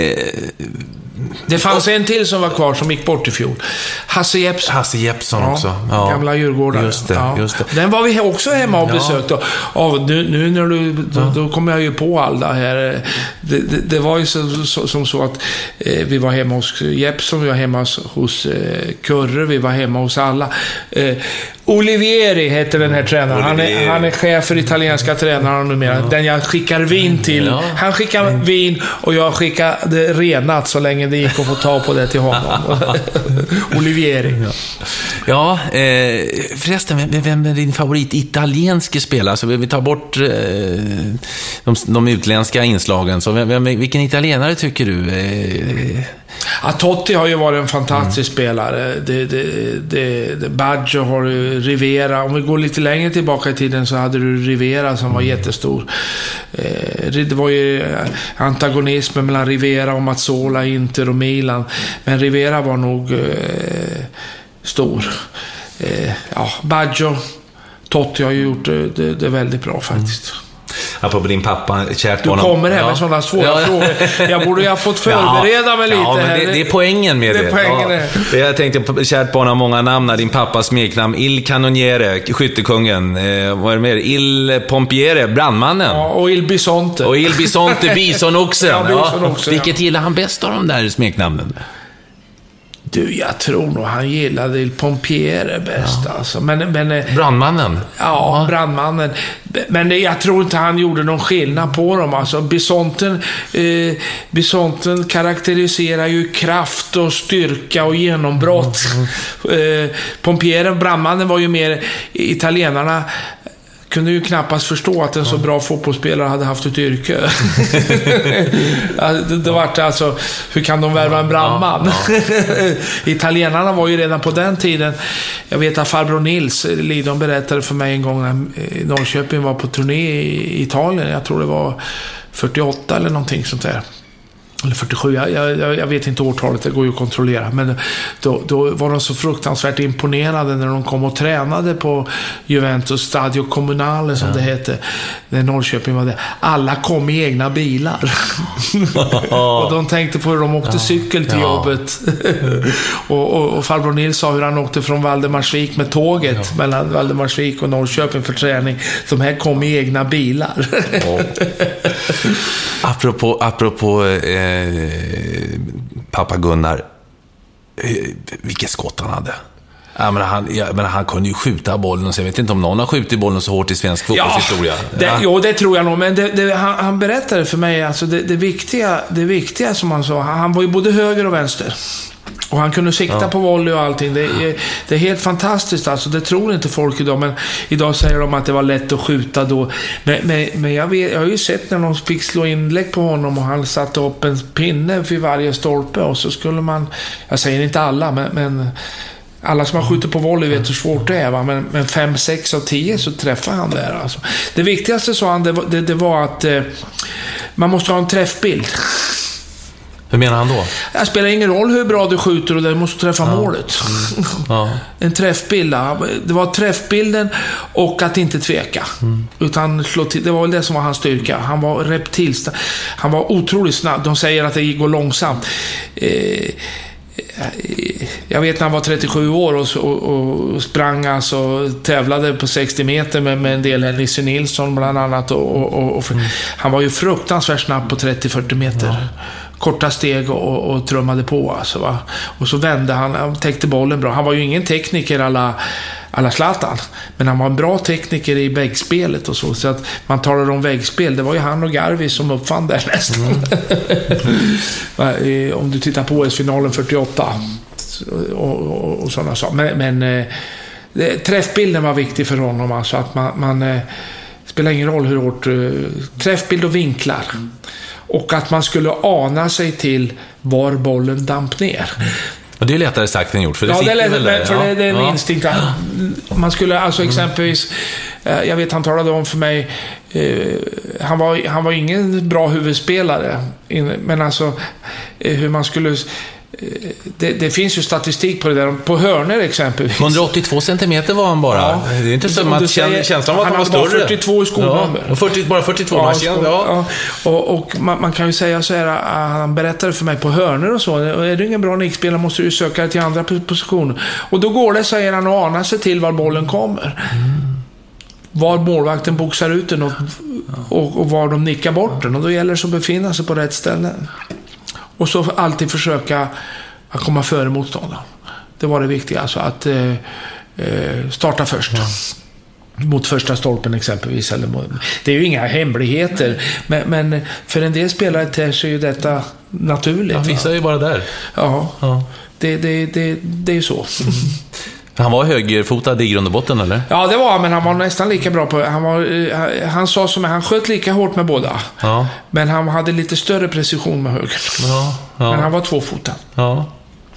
Det fanns en till som var kvar som gick bort i fjol. Hasse Jeppsson. Hasse Jeppsson ja, också. Ja. Gamla Djurgårdare. Just det, ja. just det. Den var vi också hemma och ja. besökte. Och nu, nu när du, då, ja. då kommer jag ju på alla här. Det, det, det var ju så, så, som så att eh, vi var hemma hos Jeppsson, vi var hemma hos, hos eh, Kurre, vi var hemma hos alla. Eh, Olivieri heter den här tränaren. Han är, han är chef för italienska tränaren numera. Ja. Den jag skickar vin till. Ja. Han skickar vin och jag skickar det renat så länge det gick att få ta på det till honom. Olivieri. Ja, ja eh, förresten, vem, vem är din favorit italienske spelare? Alltså, vi tar bort eh, de, de utländska inslagen. Så vem, vem, vilken italienare tycker du? Eh, Ja, Totti har ju varit en fantastisk mm. spelare. Det, det, det, det, Baggio har Rivera. Om vi går lite längre tillbaka i tiden så hade du Rivera som var jättestor. Eh, det var ju antagonismen mellan Rivera och Mazzola, Inter och Milan. Men Rivera var nog eh, stor. Eh, ja, Baggio, Totti har ju gjort det, det, det väldigt bra faktiskt. Mm. Apropå din pappa, kärt du barn. Du kommer här med ja. sådana svåra ja. frågor. Jag borde ju ha fått förbereda ja. mig lite. Ja, men det, det är poängen med det. det. Är poängen ja. Jag tänkte, kärt barn har många namn. Din pappas smeknamn, Il Canoniere, skyttekungen. Eh, vad är det mer? Il Pompiere, brandmannen. Ja, och Il Bisonte. Och Il Bisonte, bisonoxen. ja, bisonoxen ja. Vilket gillar han bäst av de där smeknamnen? Du, jag tror nog han gillade Il Pompiere bäst ja. alltså. Men, men, brandmannen? Ja, ja, brandmannen. Men jag tror inte han gjorde någon skillnad på dem. Alltså, Bisonten, eh, Bisonten karaktäriserar ju kraft och styrka och genombrott. Mm. Eh, Pompiere, brandmannen, var ju mer italienarna kunde ju knappast förstå att en så bra fotbollsspelare hade haft ett yrke. det, det var alltså, hur kan de värva en brandman? Ja, ja. Italienarna var ju redan på den tiden, jag vet att farbror Nils Lidon berättade för mig en gång när Norrköping var på turné i Italien, jag tror det var fyrtioåtta eller någonting sånt där. eller fyrtiosju, jag, jag, jag vet inte årtalet, det går ju att kontrollera, men då, då var de så fruktansvärt imponerade när de kom och tränade på Juventus Stadio Comunale, som ja. det hette, när Norrköping var det. Alla kom i egna bilar. Och de tänkte på hur de åkte ja. cykel till ja. jobbet. och, och, och farbror Nils sa hur han åkte från Valdemarsvik med tåget ja. mellan Valdemarsvik och Norrköping för träning. De här kom i egna bilar. ja. Apropå, apropå eh, pappa Gunnar, eh, vilket skott han hade. Ja, men han, ja, men han kunde ju skjuta bollen, så jag vet inte om någon har skjutit bollen så hårt i svensk fotbollshistoria. Ja, det, ja. Jo, det tror jag nog, men det, det, han, han berättade för mig, alltså det, det, viktiga, det viktiga som han sa, han var ju både höger och vänster. Och han kunde sikta ja. på volley och allting. Det är, det är helt fantastiskt. Alltså, det tror inte folk idag. Men idag säger de att det var lätt att skjuta då. Men, men, men jag, vet, jag har ju sett när de fick slå inlägg på honom och han satte upp en pinne vid varje stolpe. Och så skulle man, jag säger inte alla, men, men alla som har skjutit på volley vet hur svårt det är. Va? Men, men fem, sex av tio så träffar han där. Alltså. Det viktigaste, sa han, det, det, det var att eh, man måste ha en träffbild. Hur menar han då? Det spelar ingen roll hur bra du skjuter, och du måste träffa ja. målet. Mm. Ja. En träffbild. Det var träffbilden och att inte tveka. Mm. Utan slå till. Det var väl det som var hans styrka. Han var reptilst. Han var otroligt snabb. De säger att det går långsamt. Eh, jag vet när han var trettiosju år och, och, och sprang alltså, och tävlade på sextio meter med, med en del Nisse Nilsson bland annat. Och, och, och, mm. Han var ju fruktansvärt snabb på trettio till fyrtio meter. Ja. Korta steg och, och trummade på alltså, va? Och så vände han, han täckte bollen bra. Han var ju ingen tekniker alla, alla Zlatan, men han var en bra tekniker i väggspelet och så. Så att man talar om väggspel, det var ju han och Garvi som uppfann det nästan. Mm. Om du tittar på O S-finalen fyrtioåtta och, och, och sådana saker. Men, men det, träffbilden var viktig för honom, alltså att man, man spelar ingen roll hur hårt, träffbild och vinklar. Och att man skulle ana sig till var bollen damp ner. Och det är lättare sagt än gjort, för det ja, sitter det är, väl där. För ja. det, det är en ja. instinkt. Man skulle alltså exempelvis, jag vet han talade om för mig, han var, han var ingen bra huvudspelare, men alltså hur man skulle... Det, det finns ju statistik på det där. På hörner exempelvis. hundraåttiotvå centimeter var han bara. Ja. Det är inte som att säger, känslan var att han var större. Han hade fyrtiotvå i skolnummer. Ja. fyrtio, bara fyrtiotvå. Ja, skol, ja. Ja. Och, och man, man kan ju säga så här, han berättade för mig på hörner och så. Är du ingen bra nickspelare måste du söka dig till andra positioner. Och då går det, säger han, och ana sig till var bollen kommer. Mm. Var målvakten boxar ut den och, och, och var de nickar bort den. Och då gäller det att befinna sig på rätt ställe. Och så alltid försöka att komma före motståndaren. Det var det viktiga, alltså att eh, starta först. Ja. Mot första stolpen exempelvis. Eller mot, det är ju inga hemligheter, men, men för en del spelare ter sig ju detta naturligt. Ja, vissa är ju bara där. Ja, ja. Det, det, det, det är ju så. Mm. Han var högerfotad i grund och botten, eller? Ja, det var han, men han var nästan lika bra på... Han, var, han sa som han sköt lika hårt med båda. Ja. Men han hade lite större precision med höger. Ja, ja. Men han var tvåfotad. Ja.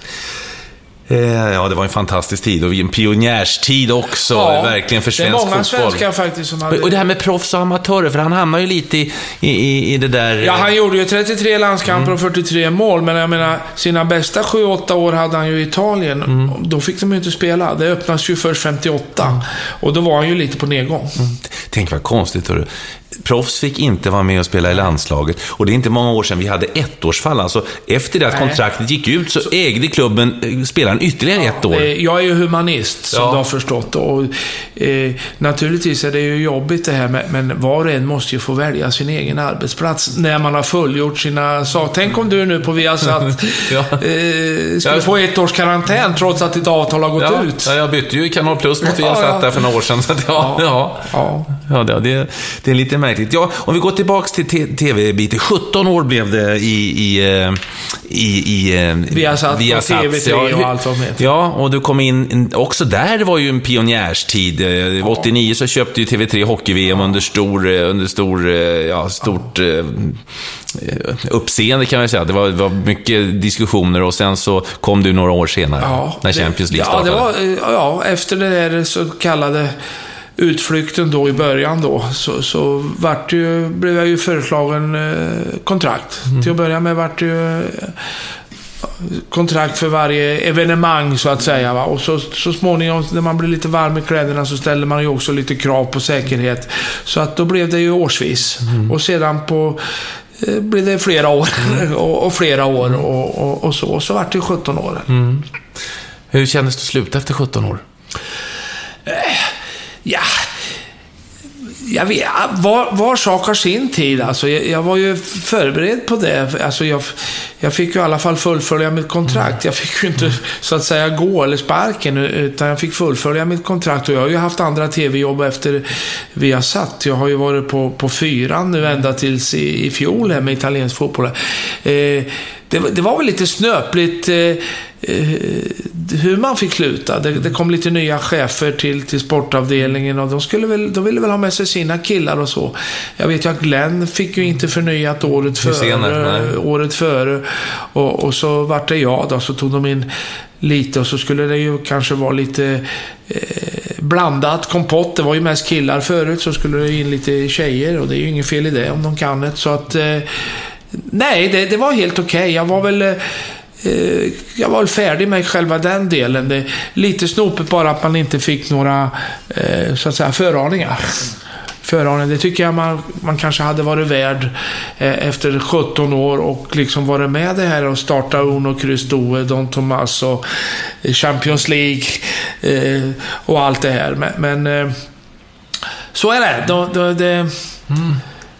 Ja, det var en fantastisk tid och en pionjärstid också, ja, verkligen för svensk fotboll. Det är många fotboll. Svenskar faktiskt som hade... Och det här med proffs och amatörer, för han hamnar ju lite i, i, i det där... Ja, han gjorde ju trettiotre landskamper mm. och fyrtiotre mål, men jag menar, sina bästa sju åtta år hade han ju i Italien. Mm. Då fick de ju inte spela. Det öppnas ju först femtioåtta. Mm. Och då var han ju lite på nedgång. Mm. Tänk vad konstigt, hörru. Proffs fick inte vara med och spela i landslaget. Och det är inte många år sedan vi hade ettårsfall. Alltså efter det att kontraktet gick ut så ägde klubben spelaren ytterligare ja, ett år. Jag är ju humanist, som ja. du har förstått. Och, eh, naturligtvis är det ju jobbigt det här, med, men var och en måste ju få välja sin egen arbetsplats när man har fullgjort sina saker. Tänk om du nu på Viasat ja. eh, skulle få ett års karantän trots att ditt avtal har gått ja. ut. Ja, jag bytte ju Kanal Plus mot Viasat ja, ja. där för några år sedan. Så att, ja, ja. Ja. Ja, det, det, det är lite märkligt. Ja, om vi går tillbaks till tv-biten. sjutton år blev det i i i, i Viasat, Viasat T V tre och allt vad det. Ja, och du kom in också där, var ju en pionjärstid. Ja. åttionio så köpte ju T V tre hockey-V M under stor under stor ja, stort ja. uppseende kan man säga. Det var, det var mycket diskussioner och sen så kom du några år senare ja, när Champions League startade. Ja, det var ja, efter det där så kallade utflykten då i början då, så, så vart ju, blev jag ju föreslagen eh, kontrakt. Mm. Till att börja med vart ju kontrakt för varje evenemang så att säga, va? Och så, så småningom när man blir lite varm i kläderna så ställer man ju också lite krav på säkerhet, så att då blev det ju årsvis. Mm. Och sedan på eh, blev det flera år mm. och, och flera år och, och, och så och så vart det sjutton år. Mm. Hur kändes det slut efter sjutton år? Eh, ja Jag vet, var, var sak har sin tid. Alltså, jag, jag var ju förberedd på det. Alltså, jag, jag fick ju i alla fall fullfölja mitt kontrakt. Jag fick ju inte så att säga gå eller sparken, utan jag fick fullfölja mitt kontrakt. Och jag har ju haft andra tv-jobb efter vi har satt. Jag har ju varit på, på fyran nu ända tills i, i fjol här med italiensk fotboll. Eh, det, det var väl lite snöpligt eh, hur man fick sluta. Det, det kom lite nya chefer till, till sportavdelningen och de, skulle väl, de ville väl ha med sig sina killar och så. Jag vet ju att Glenn fick ju inte förnyat året före, senare, året före och, och så vart det jag då, så tog de in lite och så skulle det ju kanske vara lite eh, blandat kompott. Det var ju mest killar förut, så skulle det in lite tjejer och det är ju inget fel i det om de kan det. Så att eh, nej, det, det var helt okej. Okay. Jag var väl jag var väl färdig med själva den delen. Det är lite snopet bara att man inte fick några eh, så att säga föraningar. Föraningar, det tycker jag man, man kanske hade varit värd eh, efter sjutton år och liksom varit med det här och starta Uno Cristo, Don Tomas och Champions League eh, och allt det här. Men, men eh, så är det. Då, då, det mm.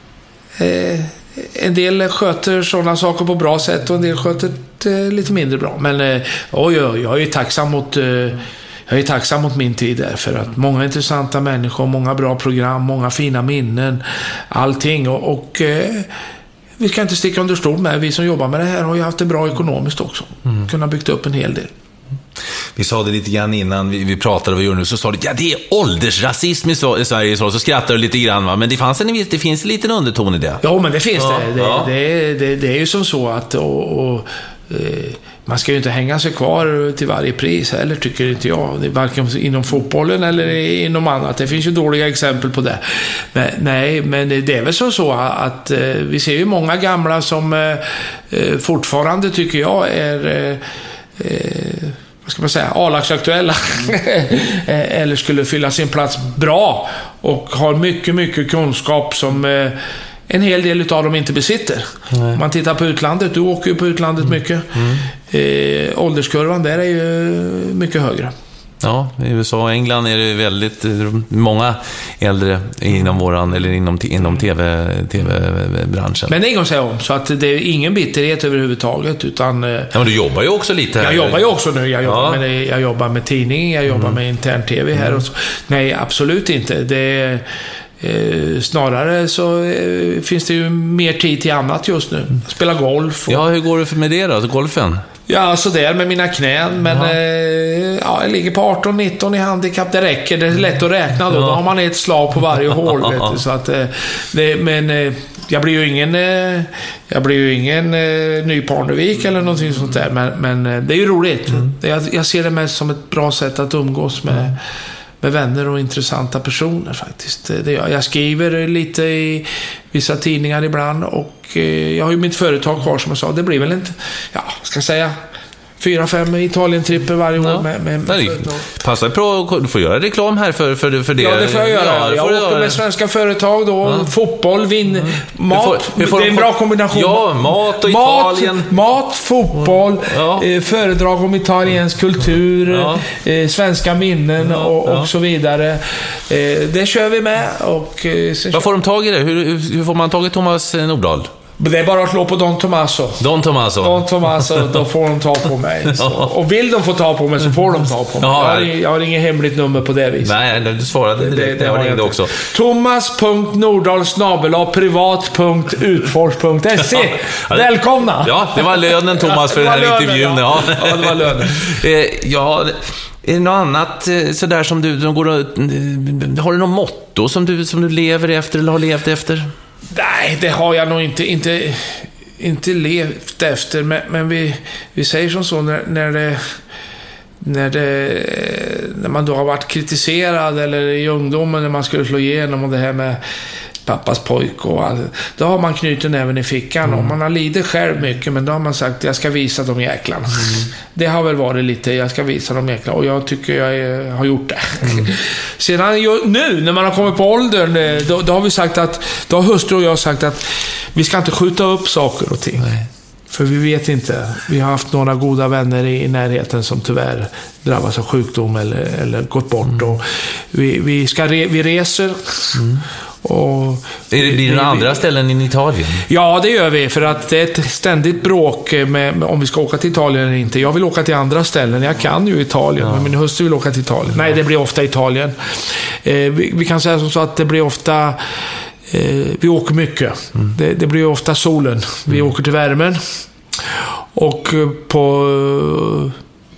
eh, en del sköter sådana saker på bra sätt och en del sköter det lite mindre bra. Men eh, oj, oj, jag är tacksam mot, eh, jag är tacksam mot min tid där, för att många intressanta människor, många bra program, många fina minnen, allting. Och, och eh, vi ska inte sticka under stol med, vi som jobbar med det här har ju haft det bra ekonomiskt också. Mm. Kunnat byggt upp en hel del. Vi sa det lite grann innan vi, vi pratade och vi gjorde nu, så sa du, ja, det är åldersrasism i, i Sverige, så, så skrattar du lite grann, va? Men det, fanns en, det finns en liten underton i det. Ja, men det finns ja, det. Det, ja. det, det. Det är ju som så att och, och, eh, man ska ju inte hänga sig kvar till varje pris heller, tycker inte jag. Det är varken inom fotbollen eller inom annat. Det finns ju dåliga exempel på det. Men, nej, men det är väl så, så att eh, vi ser ju många gamla som eh, fortfarande, tycker jag, är eh, vad ska man säga, A-lagsaktuella eller skulle fylla sin plats bra och har mycket, mycket kunskap som eh, en hel del av dem inte besitter. Nej. Man tittar på utlandet, du åker ju på utlandet mm. mycket. Mm. Eh, ålderskurvan där är ju mycket högre. Ja, i U S A och England är det väldigt många äldre inom våran, eller inom, inom tv, tv-branschen. Men det är inget att säga om, så att det är ingen bitterhet överhuvudtaget, utan... Ja, men du jobbar ju också lite här. Jag jobbar ju också nu, jag jobbar, ja. med, jag jobbar med tidning, jag jobbar mm. med intern-tv här och så. Nej, absolut inte. Det är... Eh, snarare så eh, finns det ju mer tid till annat just nu. Spela golf. Och... Ja, hur går det med det då, alltså golfen? Ja, så där med mina knän. Men ja. Eh, ja, jag ligger på arton nitton i handikapp. Det räcker, det är lätt att räkna då. Ja. Då har man ett slag på varje hål, vet du, så att, eh, det, men eh, jag blir ju ingen eh, jag blir ju ingen eh, ny Parnevik eller någonting sånt där. Men, men eh, det är ju roligt. Mm. jag, jag ser det mest som ett bra sätt att umgås med mm. med vänner och intressanta personer faktiskt. Det, jag skriver lite i vissa tidningar ibland och eh, jag har ju mitt företag kvar, som jag sa. Det blir väl inte, ja, ska jag säga, fyra, fem Italien-tripper varje år. Ja. med, med, med Nej, passa på, du får göra reklam här för, för, för det. Ja, det får jag göra. Ja, jag åker göra. med svenska företag då. Ja. Fotboll, vinn, mm. mat. Hur får, hur får det är en bra kombination. Ja, mat och mat, Italien. Mat, fotboll, ja. eh, föredrag om italiensk kultur, ja. eh, svenska minnen ja. och, och ja. så vidare. Eh, det kör vi med. Och, eh, vad får de tag i det? Hur, hur får man tag i Thomas Nordahl? Det är bara att slå på Don Tomaso. Don Tomaso. Don Tomaso, då får de ta på mig. Så. Och vill de få ta på mig så får de ta på mig. Ja, jag, har, jag har inget hemligt nummer på det viset. Nej, du svarade direkt. Det, det, det jag ringde också. thomas punkt nordahl snabel-a privat punkt utfors punkt se. Ja, välkomna! Ja, det var lönen, Thomas, för den här lönen, intervjun. Ja. ja, det var lönen. Ja, är det något annat sådär som du som går och, har du något motto som du, som du lever efter eller har levt efter? Nej, det har jag nog inte inte, inte levt efter, men, men vi, vi säger som så när, när det när, det, när man då har varit kritiserad eller i ungdomen när man skulle slå igenom och det här med pappas pojk och all, då har man knutit även i fickan mm. och man har lidit själv mycket, men då har man sagt jag ska visa de jäklarna. Mm. Det har väl varit lite, jag ska visa de jäklarna och jag tycker jag är, har gjort det. Mm. Sedan nu när man har kommit på åldern då, då har vi sagt att, då har hustru och jag sagt att vi ska inte skjuta upp saker och ting. Nej. För vi vet inte. Vi har haft några goda vänner i närheten som tyvärr drabbas av sjukdom eller, eller gått bort. Mm. Och vi, vi, ska re, vi reser. Mm. Och är det, blir det några andra ställen i Italien? Ja, det gör vi. För att det är ett ständigt bråk med, med om vi ska åka till Italien eller inte. Jag vill åka till andra ställen. Jag kan ju Italien, ja. Men min hustru vill åka till Italien. Nej, det blir ofta Italien. Eh, vi, vi kan säga som så att det blir ofta... Eh, vi åker mycket. Mm. Det, det blir ofta solen. Vi mm. åker till värmen. Och på,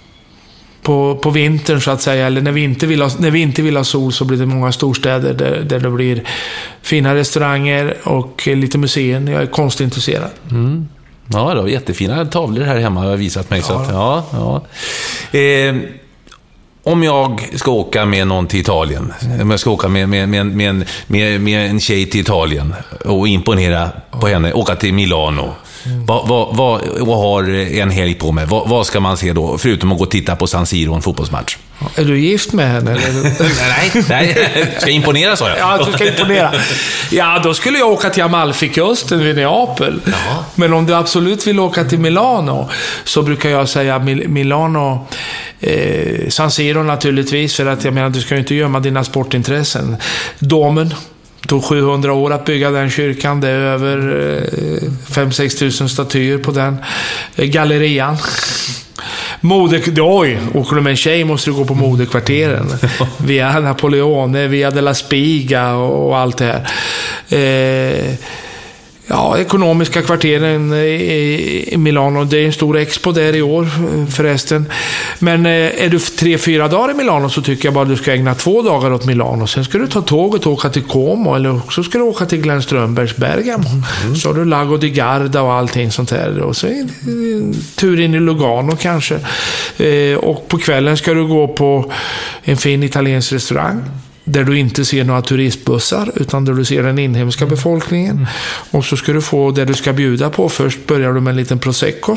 på, på vintern så att säga, eller när vi, inte vill ha, när vi inte vill ha sol, så blir det många storstäder där, där det blir fina restauranger och lite museer. Jag är konstintresserad. Mm. Ja, det var jättefina tavlor här hemma har jag visat mig. Ja. Så att, ja, ja. Eh, Om jag ska åka med någon till Italien, om jag ska åka med, med, med, med, med, med en tjej till Italien och imponera på henne, åka till Milano. Mm. Vad, vad, vad, vad har en helg på mig? Vad, vad ska man se då, förutom att gå och titta på San Siro, en fotbollsmatch? Är du gift med henne? Eller? nej, nej, ska imponera, sa jag. Ja, du ska imponera. Ja, då skulle jag åka till Amalfikusten vid Neapel. Jaha. Men om du absolut vill åka till Milano, så brukar jag säga Mil- Milano, eh, San Siro naturligtvis, för att jag menar, du ska ju inte gömma dina sportintressen. Domen. Det tog sjuhundra år att bygga den kyrkan. Det är över fem till sex tusen statyer på den. Gallerian. Mode, oj, åker du med en tjej måste du gå på modekvarteren. Via Napoleone, via della Spiga och allt det här. Eh, ja, ekonomiska kvarteren i Milano. Det är en stor expo där i år förresten. Men är du tre, fyra dagar i Milano, så tycker jag bara att du ska ägna två dagar åt Milano. Sen ska du ta tåget och åka till Como, eller också ska du åka till Glenn Strömbergs Bergamo. Mm. Så har du Lago di Garda och allting sånt här. Och så tur in i Lugano kanske. Och på kvällen ska du gå på en fin italiensk restaurang där du inte ser några turistbussar, utan där du ser den inhemska befolkningen. Mm. Och så ska du få det du ska bjuda på. Först börjar du med en liten prosecco.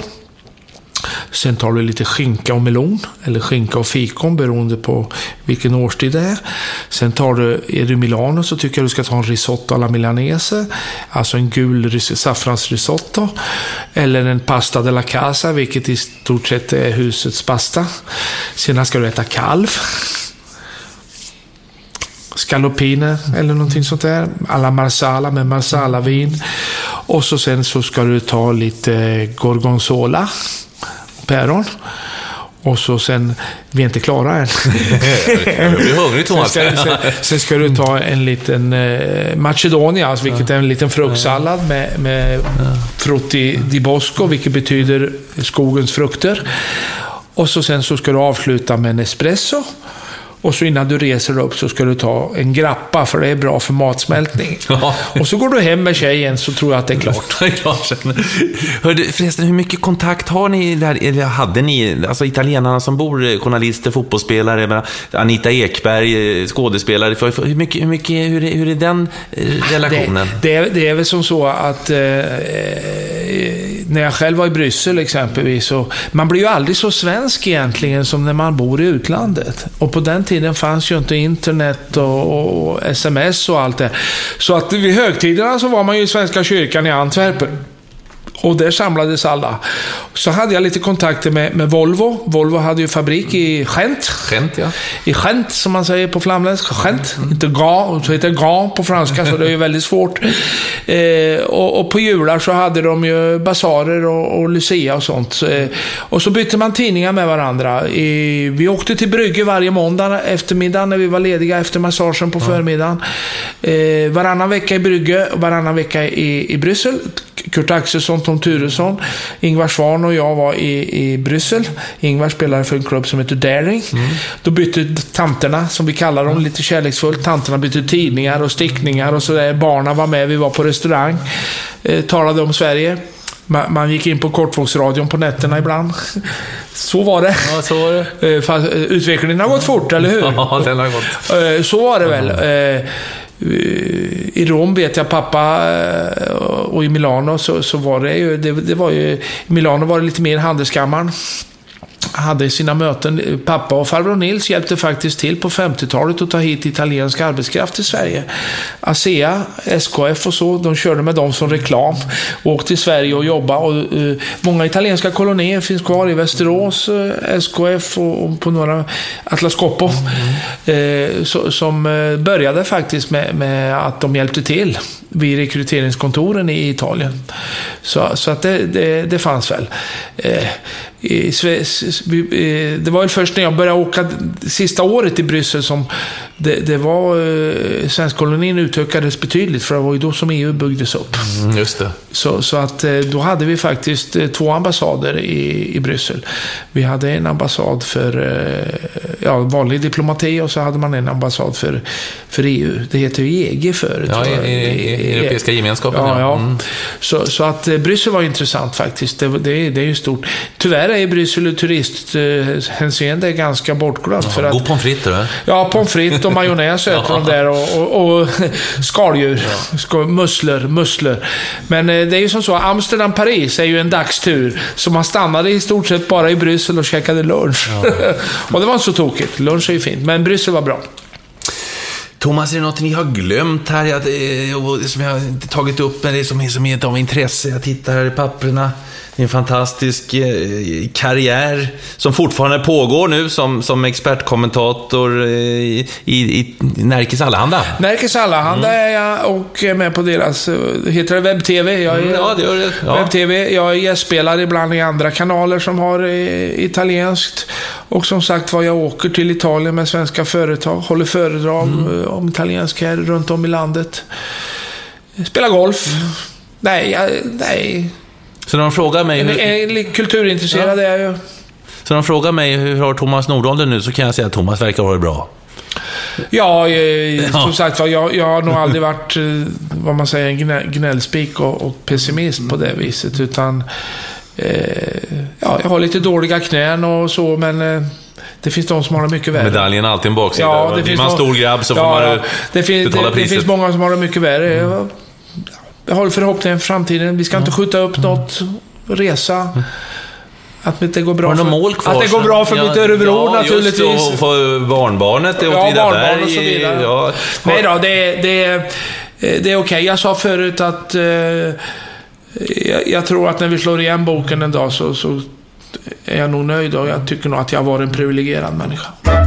Sen tar du lite skinka och melon, eller skinka och fikon, beroende på vilken årstid det är. Sen tar du, är du i Milano, så tycker jag du ska ta en risotto alla milanese, alltså en gul saffransrisotto, eller en pasta della casa, vilket i stort sett är husets pasta. Sen ska du äta kalv, scallopine eller någonting sånt där, alla marsala med marsala-vin. Och så sen så ska du ta lite gorgonzola, päron. Och så sen, vi är inte klara än. Jag blir hungrig, Thomas. Sen ska, sen, sen ska du ta en liten eh, Macedonia, alltså, vilket är en liten fruktsallad med, med frutti di bosco, vilket betyder skogens frukter. Och så sen så ska du avsluta med en espresso. Och så innan du reser upp så ska du ta en grappa, för det är bra för matsmältning. Ja. Och så går du hem med tjejen, så tror jag att det är klart. Hörde, förresten, hur mycket kontakt har ni där, eller hade ni, alltså italienarna som bor, journalister, fotbollsspelare, Anita Ekberg, skådespelare, för, hur mycket, hur mycket hur, är, hur är den relationen? Det, det, är, det är väl som så att eh, när jag själv var i Bryssel exempelvis, så man blir ju aldrig så svensk egentligen som när man bor i utlandet. Och på den tiden fanns ju inte internet och, och sms och allt det. Så att vid högtiderna så var man ju i Svenska kyrkan i Antwerpen. Och där samlades alla. Så hade jag lite kontakter med, med Volvo. Volvo hade ju fabrik i Gent. Gent, ja. I Gent, som man säger på flamländsk. Gent, mm. inte Gant, så heter det Gant på franska, så det är ju väldigt svårt. Eh, och, och på jular så hade de ju basarer och, och Lucia och sånt. Eh, och så bytte man tidningar med varandra. I, vi åkte till Brygge varje måndag eftermiddag när vi var lediga efter massagen på förmiddagen. Eh, varannan vecka i Brygge och varannan vecka i, i Bryssel. Kurt Axelsson, Tom Turesson, Ingvar Svan och jag var i, i Bryssel. Ingvar spelade för en klubb som heter Daring. Mm. Då bytte tanterna, som vi kallar dem lite kärleksfullt, tanterna bytte tidningar och stickningar och så där. Barnen var med, vi var på restaurang, eh, talade om Sverige. Man, man gick in på kortvågsradion på nätterna ibland. Så var det. Ja, så var det. Fast utvecklingen har gått fort, eller hur? Ja, den har gått. Så var det väl. I Rom vet jag pappa, och i Milano så, så var det ju, det, det var ju, i Milano var det lite mer handelskammaren. Hade sina möten. Pappa och farbror Nils hjälpte faktiskt till på femtiotalet att ta hit italiensk arbetskraft till Sverige. ASEA, S K F och så, de körde med dem som reklam och åkte till Sverige och jobbade. Och, uh, många italienska kolonier finns kvar i Västerås, uh, S K F och, och på några Atlas Copco mm. uh, so, som uh, började faktiskt med, med att de hjälpte till vid rekryteringskontoren i Italien. Så, så att det, det, det fanns väl. Uh, i, det var väl först när jag började åka sista året i Bryssel som det, det var eh, svenskkolonin utökades betydligt, för det var ju då som E U byggdes upp. Mm, just det. Så, så att eh, då hade vi faktiskt eh, två ambassader i, i Bryssel. Vi hade en ambassad för eh, ja, vanlig diplomati, och så hade man en ambassad för, för E U. Det heter ju E G förut. Ja, i, i, i Europeiska gemenskapen. Ja, ja. Mm. ja. Så, så att eh, Bryssel var intressant faktiskt. Det, det, det är ju stort. Tyvärr är Bryssel ur turisthänseende eh, ganska bortglömt. Ja, för att, god pommes frites, eller? Ja, pommes frites och majonnäs äter de där, och, och, och skaldjur, ja. musslor, musslor. Men eh, det är ju som så, Amsterdam-Paris är ju en dagstur, så man stannade i stort sett bara i Bryssel och käkade lunch. Ja. Och det var inte så tokigt, lunch är ju fint, men Bryssel var bra. Thomas, är det något ni har glömt här jag, som jag inte tagit upp, men det som är, som är av intresse? Jag tittar här i papperna. Det är en fantastisk eh, karriär som fortfarande pågår nu som, som expertkommentator eh, i, i, i Närkes Allehanda. Närkes Allehanda mm. är jag, och är med på deras, heter det webb-tv? Jag är, mm, ja, det gör det. Ja. Webb-tv. Jag är gästspelare ibland i andra kanaler som har eh, italienskt. Och som sagt var, jag åker till Italien med svenska företag, håller föredrag mm. om italiensk här runt om i landet. Spelar golf. Mm. Nej, jag, nej. Så de frågar mig hur... En, en, kulturintresserad ja. är jag ju. Så de frågar mig hur har Thomas Nordahl nu, så kan jag säga att Thomas verkar ha det bra. Ja, eh, som ja. sagt jag, jag har nog aldrig varit vad man säger, en gnällspik och, och pessimist på det viset, utan eh, ja, jag har lite dåliga knän och så, men eh, det finns de som har det mycket värre. Medaljen är alltid en baksida. Ja, det är man en stor grabb så ja, får man det finns, betala det, priset. Det finns många som har det mycket värre. Mm. Jag har förhoppningen för framtiden. Vi ska inte skjuta upp något, resa. Att det går bra för, mål kvar, att det går bra för ja, mitt Örebro ja, naturligtvis. Och för barnbarnet det ja, barnbarn och så vidare. Ja. Nej då, det, det, det är okej. Jag sa förut att eh, jag, jag tror att när vi slår igen boken en dag så, så är jag nog nöjd, och jag tycker nog att jag var en privilegierad människa.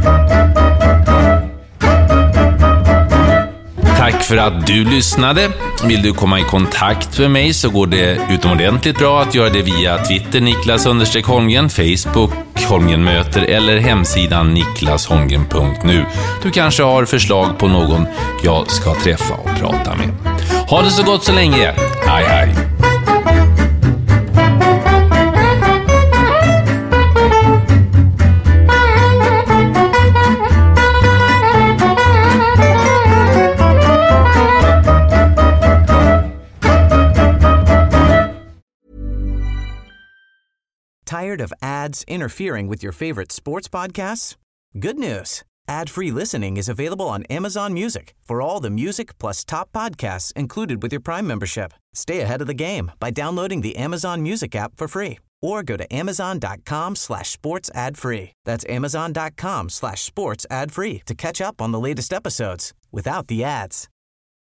Tack för att du lyssnade. Vill du komma i kontakt med mig så går det utomordentligt bra att göra det via Twitter, Niklas understreck Holmgren, Facebook, Holmgren möter, eller hemsidan niklas holmgren punkt nu. Du kanske har förslag på någon jag ska träffa och prata med. Ha det så gott så länge. Hej hej. Tired of ads interfering with your favorite sports podcasts? Good news. Ad-free listening is available on Amazon Music for all the music plus top podcasts included with your Prime membership. Stay ahead of the game by downloading the Amazon Music app for free or go to amazon.com slash sports ad free. That's amazon.com slash sports ad free to catch up on the latest episodes without the ads.